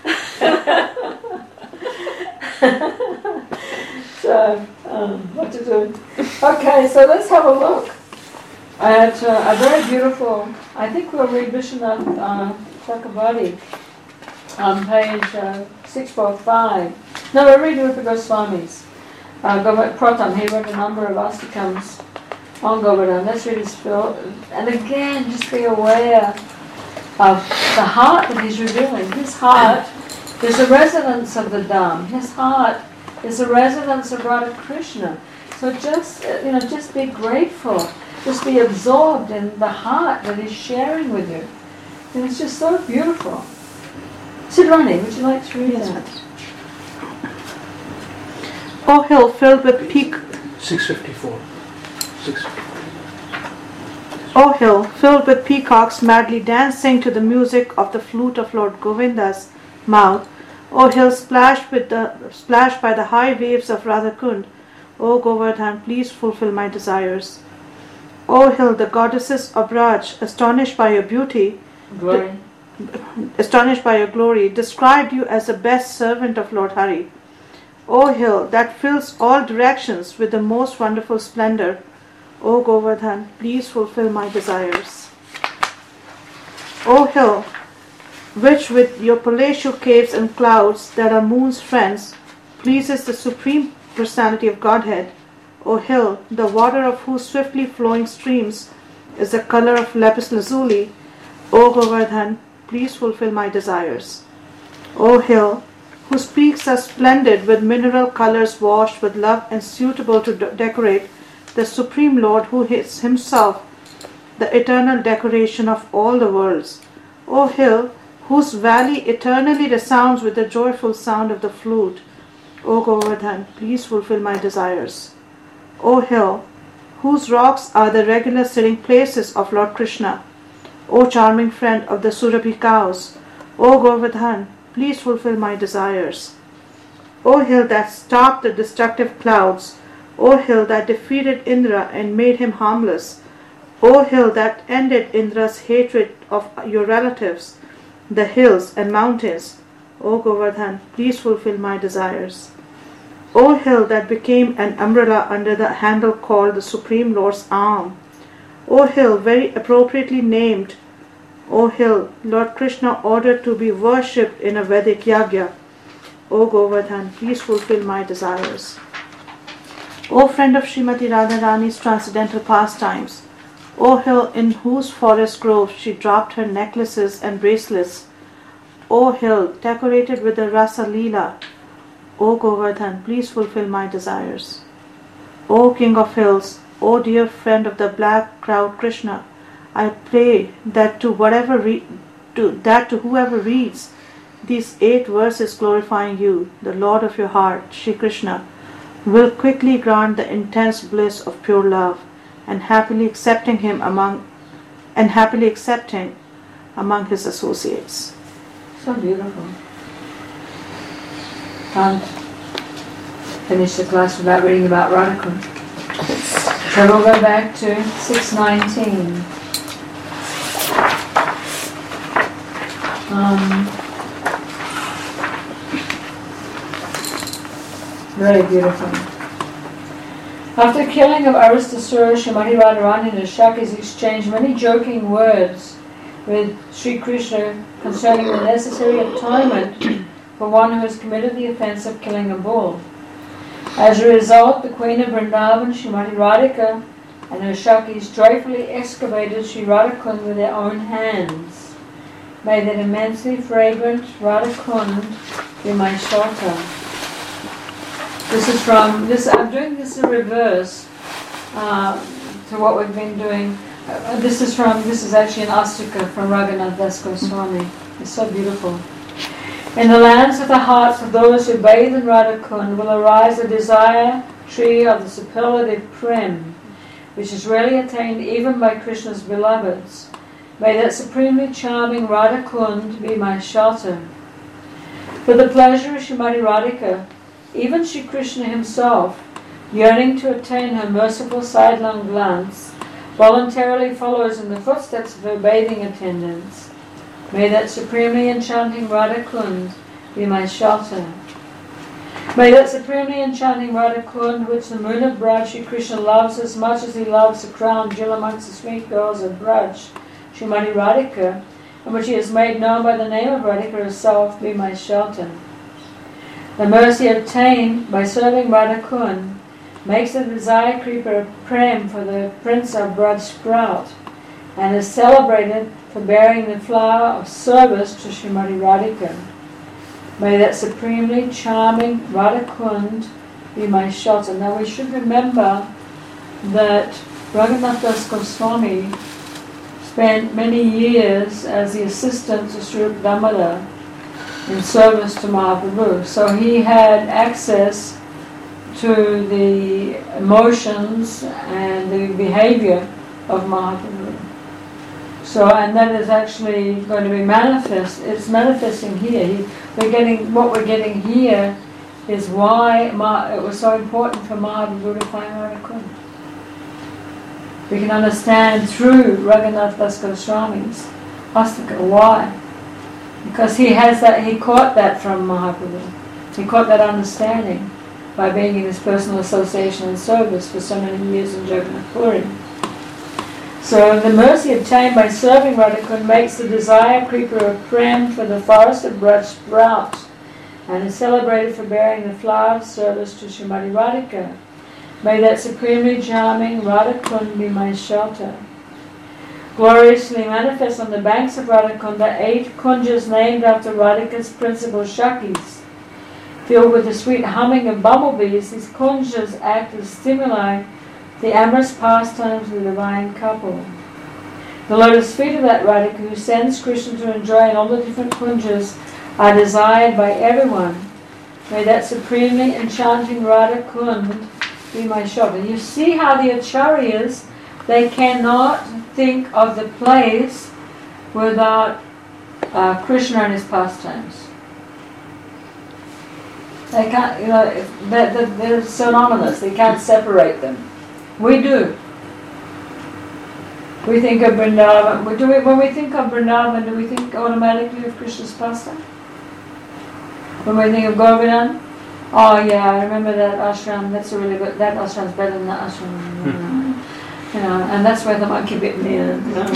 A: So, um, what to do? Okay, so let's have a look at uh, a very beautiful, I think we'll read Vishwanath uh, Chakravarti on page uh, six four five. No, we're reading Rupa Goswami's. Uh, Pratam, he wrote a number of astakams on Govardhan. Let's read his fill. And again, just be aware of the heart that he's revealing. His heart is the resonance of the Dham. His heart is the resonance of Radha Krishna. So just, you know, just be grateful. Just be absorbed in the heart that he's sharing with you. And it's just so beautiful. Sidrani, would you like to read
B: Yes,
A: that?
B: O hill filled with peak.
D: six fifty-four. six.
B: O hill filled with peacocks madly dancing to the music of the flute of Lord Govinda's mouth. O hill splashed with the splashed by the high waves of Radhakund. O Govardhan, please fulfill my desires. O hill, the goddesses of Raj, astonished by your beauty,
A: Glory.
B: astonished by your glory, described you as the best servant of Lord Hari. O hill that fills all directions with the most wonderful splendor, O Govardhan, please fulfill my desires. O hill, which with your palatial caves and clouds that are moon's friends, pleases the supreme personality of Godhead. O hill, the water of whose swiftly flowing streams is the color of lapis lazuli, O Govardhan, please fulfill my desires. O hill, whose peaks are splendid with mineral colors washed with love and suitable to de- decorate the Supreme Lord who is himself the eternal decoration of all the worlds. O hill, whose valley eternally resounds with the joyful sound of the flute, O Govardhan, please fulfill my desires. O hill, whose rocks are the regular sitting places of Lord Krishna, O charming friend of the Surabhi cows, O Govardhan, please fulfill my desires. O hill that stopped the destructive clouds, O hill that defeated Indra and made him harmless, O hill that ended Indra's hatred of your relatives, the hills and mountains, O Govardhan, please fulfill my desires. O hill that became an umbrella under the handle called the Supreme Lord's arm, O hill very appropriately named, O hill Lord Krishna ordered to be worshipped in a Vedic yagya, O Govardhan, please fulfill my desires. O friend of Srimati Radharani's transcendental pastimes, O hill in whose forest grove she dropped her necklaces and bracelets, O hill decorated with the Rasa Leela, O Govardhan, please fulfill my desires. O King of Hills, O dear friend of the black crowd Krishna, I pray that to whatever re- to that to whoever reads these eight verses glorifying you, the Lord of your heart, Shri Krishna, will quickly grant the intense bliss of pure love, and happily accepting him among and happily accepting among his associates.
A: So beautiful. Can't finish the class without reading about Radhakund. So we'll go back to six nineteen. Um, Very beautiful. After killing of Aristasura, Srimati Radharani and the Shakis exchanged many joking words with Sri Krishna concerning the necessary atonement for one who has committed the offence of killing a bull. As a result, the Queen of Vrindavan, Srimati Radhika, and her Shakis joyfully excavated Sri Radhakund with their own hands. May that immensely fragrant Radhakund be my shelter. This is from, this. I'm doing this in reverse uh, to what we've been doing. Uh, this is from, this is actually an Astika from Raghunath Das Goswami. It's so beautiful. In the lands of the hearts of those who bathe in Radhakund will arise a desire tree of the superlative Prem, which is rarely attained even by Krishna's beloveds. May that supremely charming Radhakund be my shelter. For the pleasure of Srimati Radhika, even Sri Krishna himself, yearning to attain her merciful sidelong glance, voluntarily follows in the footsteps of her bathing attendants. May that supremely enchanting Radhakund be my shelter. May that supremely enchanting Radhakund, which the moon of Braj Sri Krishna loves as much as he loves the crowned jewel amongst the sweet girls of Braj, Srimati Radhika, and which he has made known by the name of Radhika herself, be my shelter. The mercy obtained by serving Radhakund makes the desire creeper of Prem for the Prince of Braj sprout, and is celebrated for bearing the flower of service to Srimati Radhika. May that supremely charming Radhakund be my shelter. Now we should remember that Raghunath Das Goswami spent many years as the assistant to Sri Rupa Damodar in service to Mahaprabhu. So he had access to the emotions and the behavior of Mahaprabhu. So, and that is actually going to be manifest. It's manifesting here. He, we're getting what we're getting here is why Ma, it was so important for Mahaprabhu to find Radhakund. We can understand through Raghunath Das Goswami's Astika why. Because he has that, he caught that from Mahaprabhu. He caught that understanding by being in his personal association and service for so many years in Jagannath Puri. So the mercy obtained by serving Radhakund makes the desire creeper of Prem for the forest of Braj sprout, and is celebrated for bearing the flower of service to Srimati Radhika. May that supremely charming Radhakund be my shelter. Gloriously manifest on the banks of Radhakund are eight kunjas named after Radhika's principal Shakis. Filled with the sweet humming of bumblebees, these kunjas act as stimuli to the amorous pastimes of the divine couple. The lotus feet of that Radhika who sends Krishna to enjoy in all the different kunjas are desired by everyone. May that supremely enchanting Radhakund be my shelter. You see how the acharyas, they cannot think of the place without uh, Krishna and his pastimes. They can't, you know, they're, they're synonymous. They can't separate them. We do. We think of Vrindavan. Do we, when we think of Vrindavan, do we think automatically of Krishna's pastime? When we think of Govardhan, oh yeah, I remember that ashram. That's a really good. That ashram's better than that ashram. You know, and that's where the monkey bit me. You know.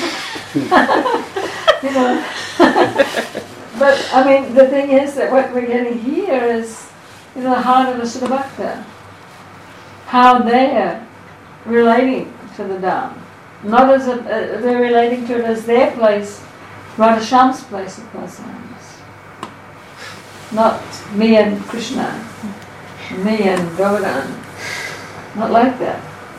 A: You know. But I mean, the thing is that what we're getting here is, you know, the heart of the Sudabhakta. How they're relating to the Dham. Not as a, uh, they're relating to it as their place, Radhashyam's place of pastimes. Not me and Krishna, me and Govardhan. Not like that.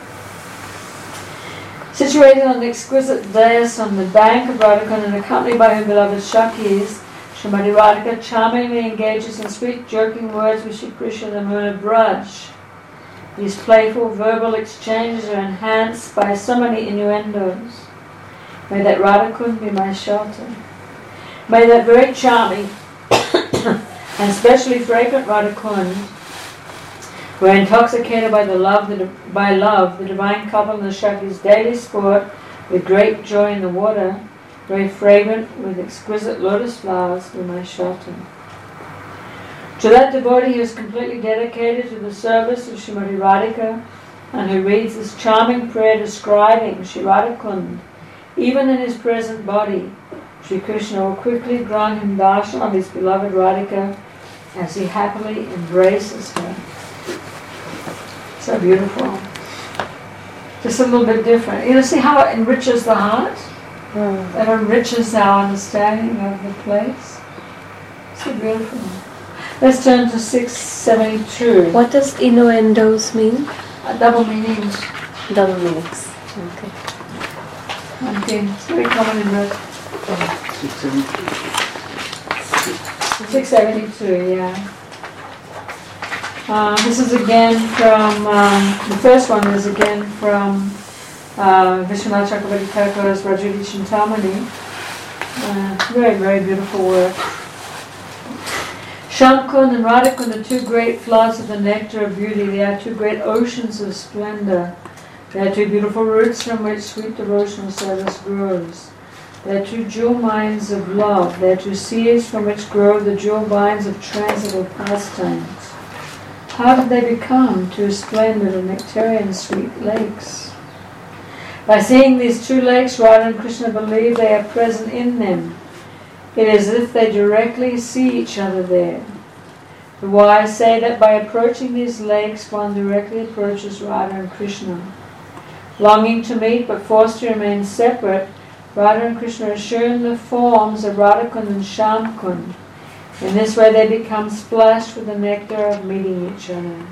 A: Situated on the exquisite dais on the bank of Radhakund and accompanied by her beloved Shakis, Srimati Radhika charmingly engages in sweet joking words with Shri Krishna, the moon of Braj. These playful verbal exchanges are enhanced by so many innuendos. May that Radhakund be my shelter. May that very charming and especially fragrant Radhakund, who are intoxicated by the love, the, by love, the divine couple and the Shakis daily sport with great joy in the water, very fragrant with exquisite lotus flowers, be my shelter. To that devotee who is completely dedicated to the service of Srimati Radhika and who reads this charming prayer describing Sri Radhakund, even in his present body, Sri Krishna will quickly grant him darshan of his beloved Radhika as he happily embraces her. So beautiful. Just a little bit different. You know, see how it enriches the heart?
C: Mm.
A: It enriches our understanding of the place. So beautiful. Let's turn to six seventy-two.
C: What does innuendos mean?
A: Uh, double meanings.
C: Double meanings. Okay.
A: Okay, it's very common in Russian.
D: six seventy-two.
A: six seventy-two, yeah. Uh, this is again from, um, the first one is again from uh, Vishwanath Chakravarti Thakur's Rajudi Chintamani. Uh, very, very beautiful work. Shamkund and Radhakund are two great floods of the nectar of beauty. They are two great oceans of splendor. They are two beautiful roots from which sweet devotional service grows. They are two jewel mines of love. They are two seeds from which grow the jewel vines of transcendental pastimes. How did they become two splendid and nectarian sweet lakes? By seeing these two lakes, Radha and Krishna believe they are present in them. It is as if they directly see each other there. The wise say that by approaching these lakes, one directly approaches Radha and Krishna. Longing to meet but forced to remain separate, Radha and Krishna assume the forms of Radhakund and Shamkund. In this way they become splashed with the nectar of meeting each other.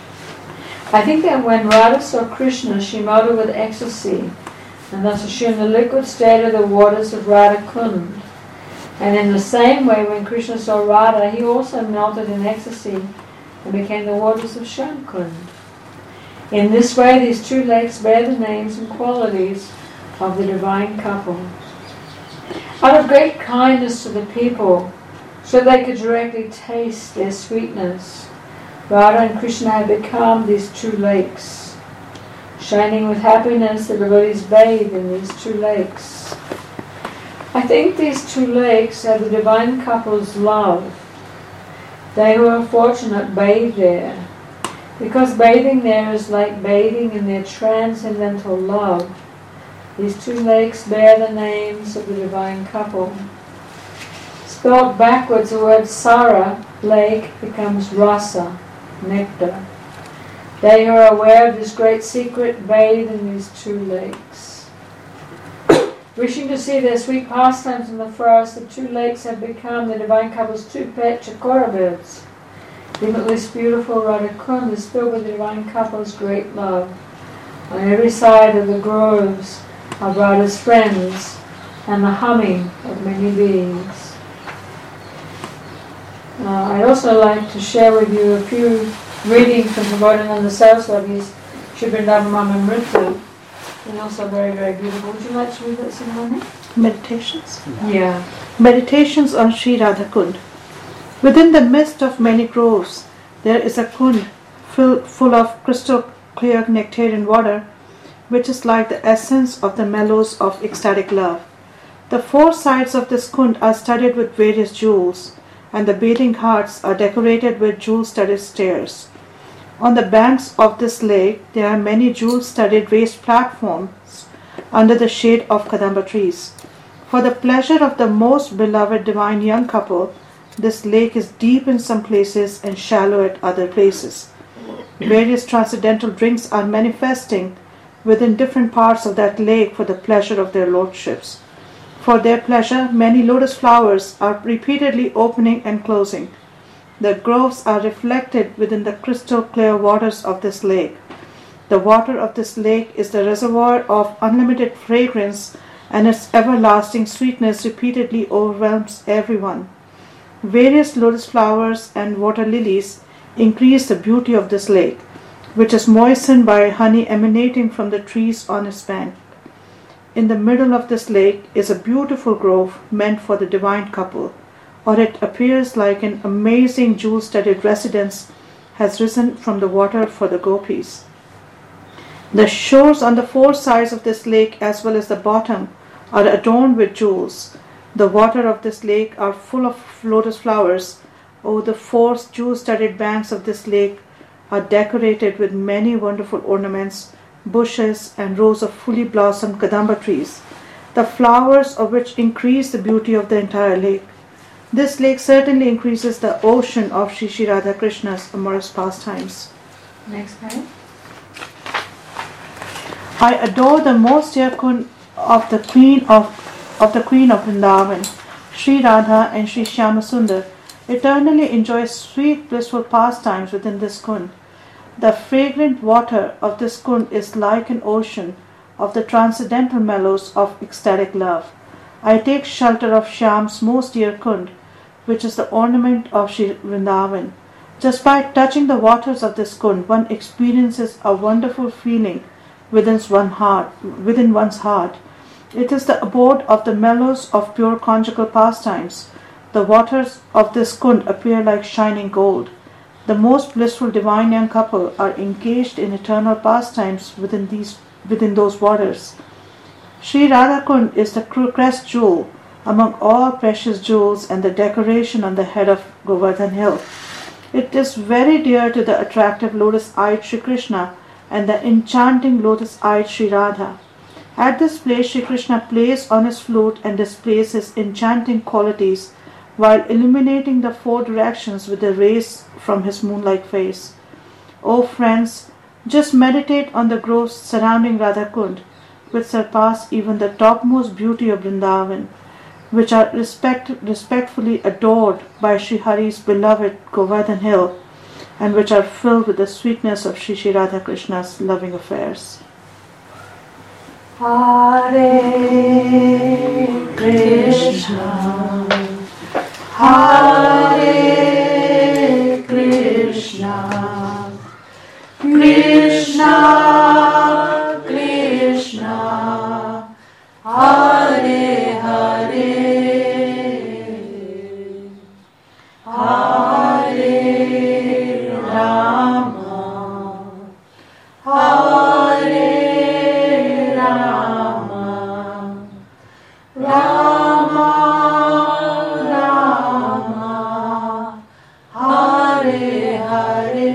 A: I think that when Radha saw Krishna, she melted with ecstasy, and thus assumed the liquid state of the waters of Radhakund. And in the same way, when Krishna saw Radha, he also melted in ecstasy and became the waters of Shamkund. In this way, these two lakes bear the names and qualities of the divine couple. Out of great kindness to the people, so they could directly taste their sweetness, Radha and Krishna have become these two lakes. Shining with happiness, the devotees bathe in these two lakes. I think these two lakes are the divine couple's love. They who are fortunate bathe there, because bathing there is like bathing in their transcendental love. These two lakes bear the names of the divine couple. Spelled backwards, the word Sara, lake, becomes Rasa, nectar. They who are aware of this great secret bathe in these two lakes. Wishing to see their sweet pastimes in the forest, the two lakes have become the divine couple's two pet chakora birds. Limitless beautiful Radhakund is filled with the divine couple's great love. On every side of the groves of Radha's friends and the humming of many bees. Uh, I'd also like to share with you a few readings from Prabodhananda Saraswati's Shri Vrindavan Mamamrita. And also very, very beautiful. Would you like to read that, Simone?
B: Meditations.
A: Yeah.
B: Meditations on Sri Radhakund. Within the midst of many groves, there is a kund filled full of crystal clear nectarian water, which is like the essence of the mellows of ecstatic love. The four sides of this kund are studded with various jewels, and the bathing ghats are decorated with jewel-studded stairs. On the banks of this lake, there are many jewel-studded raised platforms under the shade of kadamba trees. For the pleasure of the most beloved divine young couple, this lake is deep in some places and shallow at other places. Various transcendental drinks are manifesting within different parts of that lake for the pleasure of their lordships. For their pleasure, many lotus flowers are repeatedly opening and closing. The groves are reflected within the crystal clear waters of this lake. The water of this lake is the reservoir of unlimited fragrance, and its everlasting sweetness repeatedly overwhelms everyone. Various lotus flowers and water lilies increase the beauty of this lake, which is moistened by honey emanating from the trees on its bank. In the middle of this lake is a beautiful grove meant for the divine couple, or it appears like an amazing jewel-studded residence has risen from the water for the gopis. The shores on the four sides of this lake as well as the bottom are adorned with jewels. The water of this lake are full of lotus flowers, Oh, the four jewel-studded banks of this lake are decorated with many wonderful ornaments, bushes, and rows of fully blossomed kadamba trees, the flowers of which increase the beauty of the entire lake. This lake certainly increases the ocean of Shri Shri Radha Krishna's amorous pastimes.
A: Next page.
B: I adore the most dear Kund of the Queen of, of the Queen of Vrindavan, Shri Radha and Shri Shyamasundar, eternally enjoy sweet blissful pastimes within this Kund. The fragrant water of this Kund is like an ocean of the transcendental mellows of ecstatic love. I take shelter of Shyam's most dear Kund, which is the ornament of Shri Vrindavan. Just by touching the waters of this Kund, one experiences a wonderful feeling within one's heart. Within one's heart. It is the abode of the mellows of pure conjugal pastimes. The waters of this Kund appear like shining gold. The most blissful divine young couple are engaged in eternal pastimes within these within those waters. Shri Radha Kund is the crest jewel among all precious jewels and the decoration on the head of Govardhan Hill. It is very dear to the attractive lotus-eyed Shri Krishna and the enchanting lotus-eyed Shri Radha. At this place, Shri Krishna plays on his flute and displays his enchanting qualities while illuminating the four directions with the rays from his moon-like face. O friends, just meditate on the groves surrounding Radha Kund, which surpass even the topmost beauty of Vrindavan, which are respect, respectfully adored by Sri Hari's beloved Govardhan Hill, and which are filled with the sweetness of Sri Sri Radha Krishna's loving affairs.
A: Hare Krishna, Hare Krishna, Krishna Krishna, Hare Hare, Hare Rama, Hare Rama, Rama Rama, Hare Hare,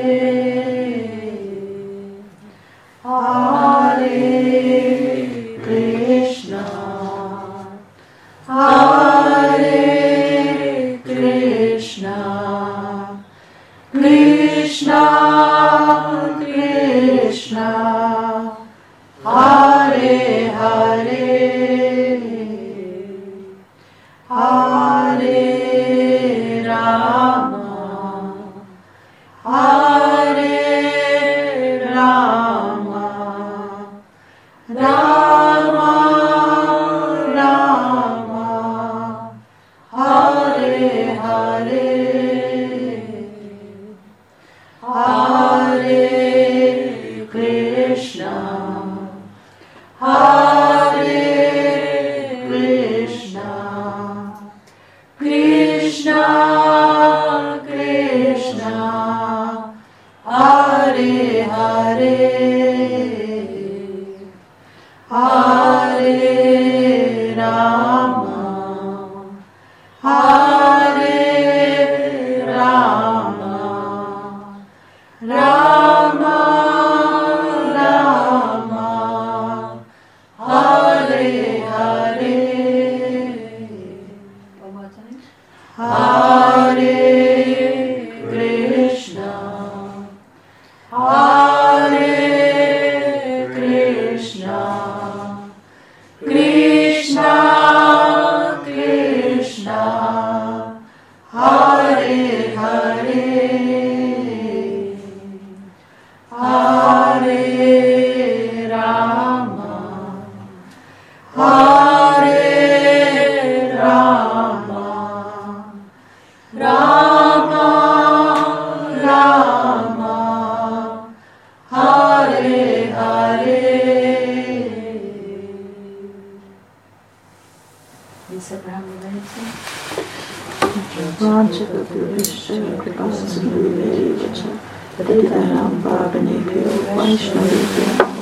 A: Hare Krishna, Hare Krishna, Krishna Krishna, Hare Hare, Hare Rama, Hare Rama, Rama Rama, Hare Hare, Hare Krishna, Hare Krishna, Krishna Krishna, Hare Hare, Hare Rama, Hare Rama, Rama Rama, Hare Hare, Hare Krishna, Hare Krishna, Krishna Krishna, Hare Hare, Hare Rama, Hare Rama, Rama Rama, Hare Hare. Yes, Abraham, you ready to?
B: Vanchakapurishya Kripasindhu Paditanam Pavanebhyo Vaishnavibhyo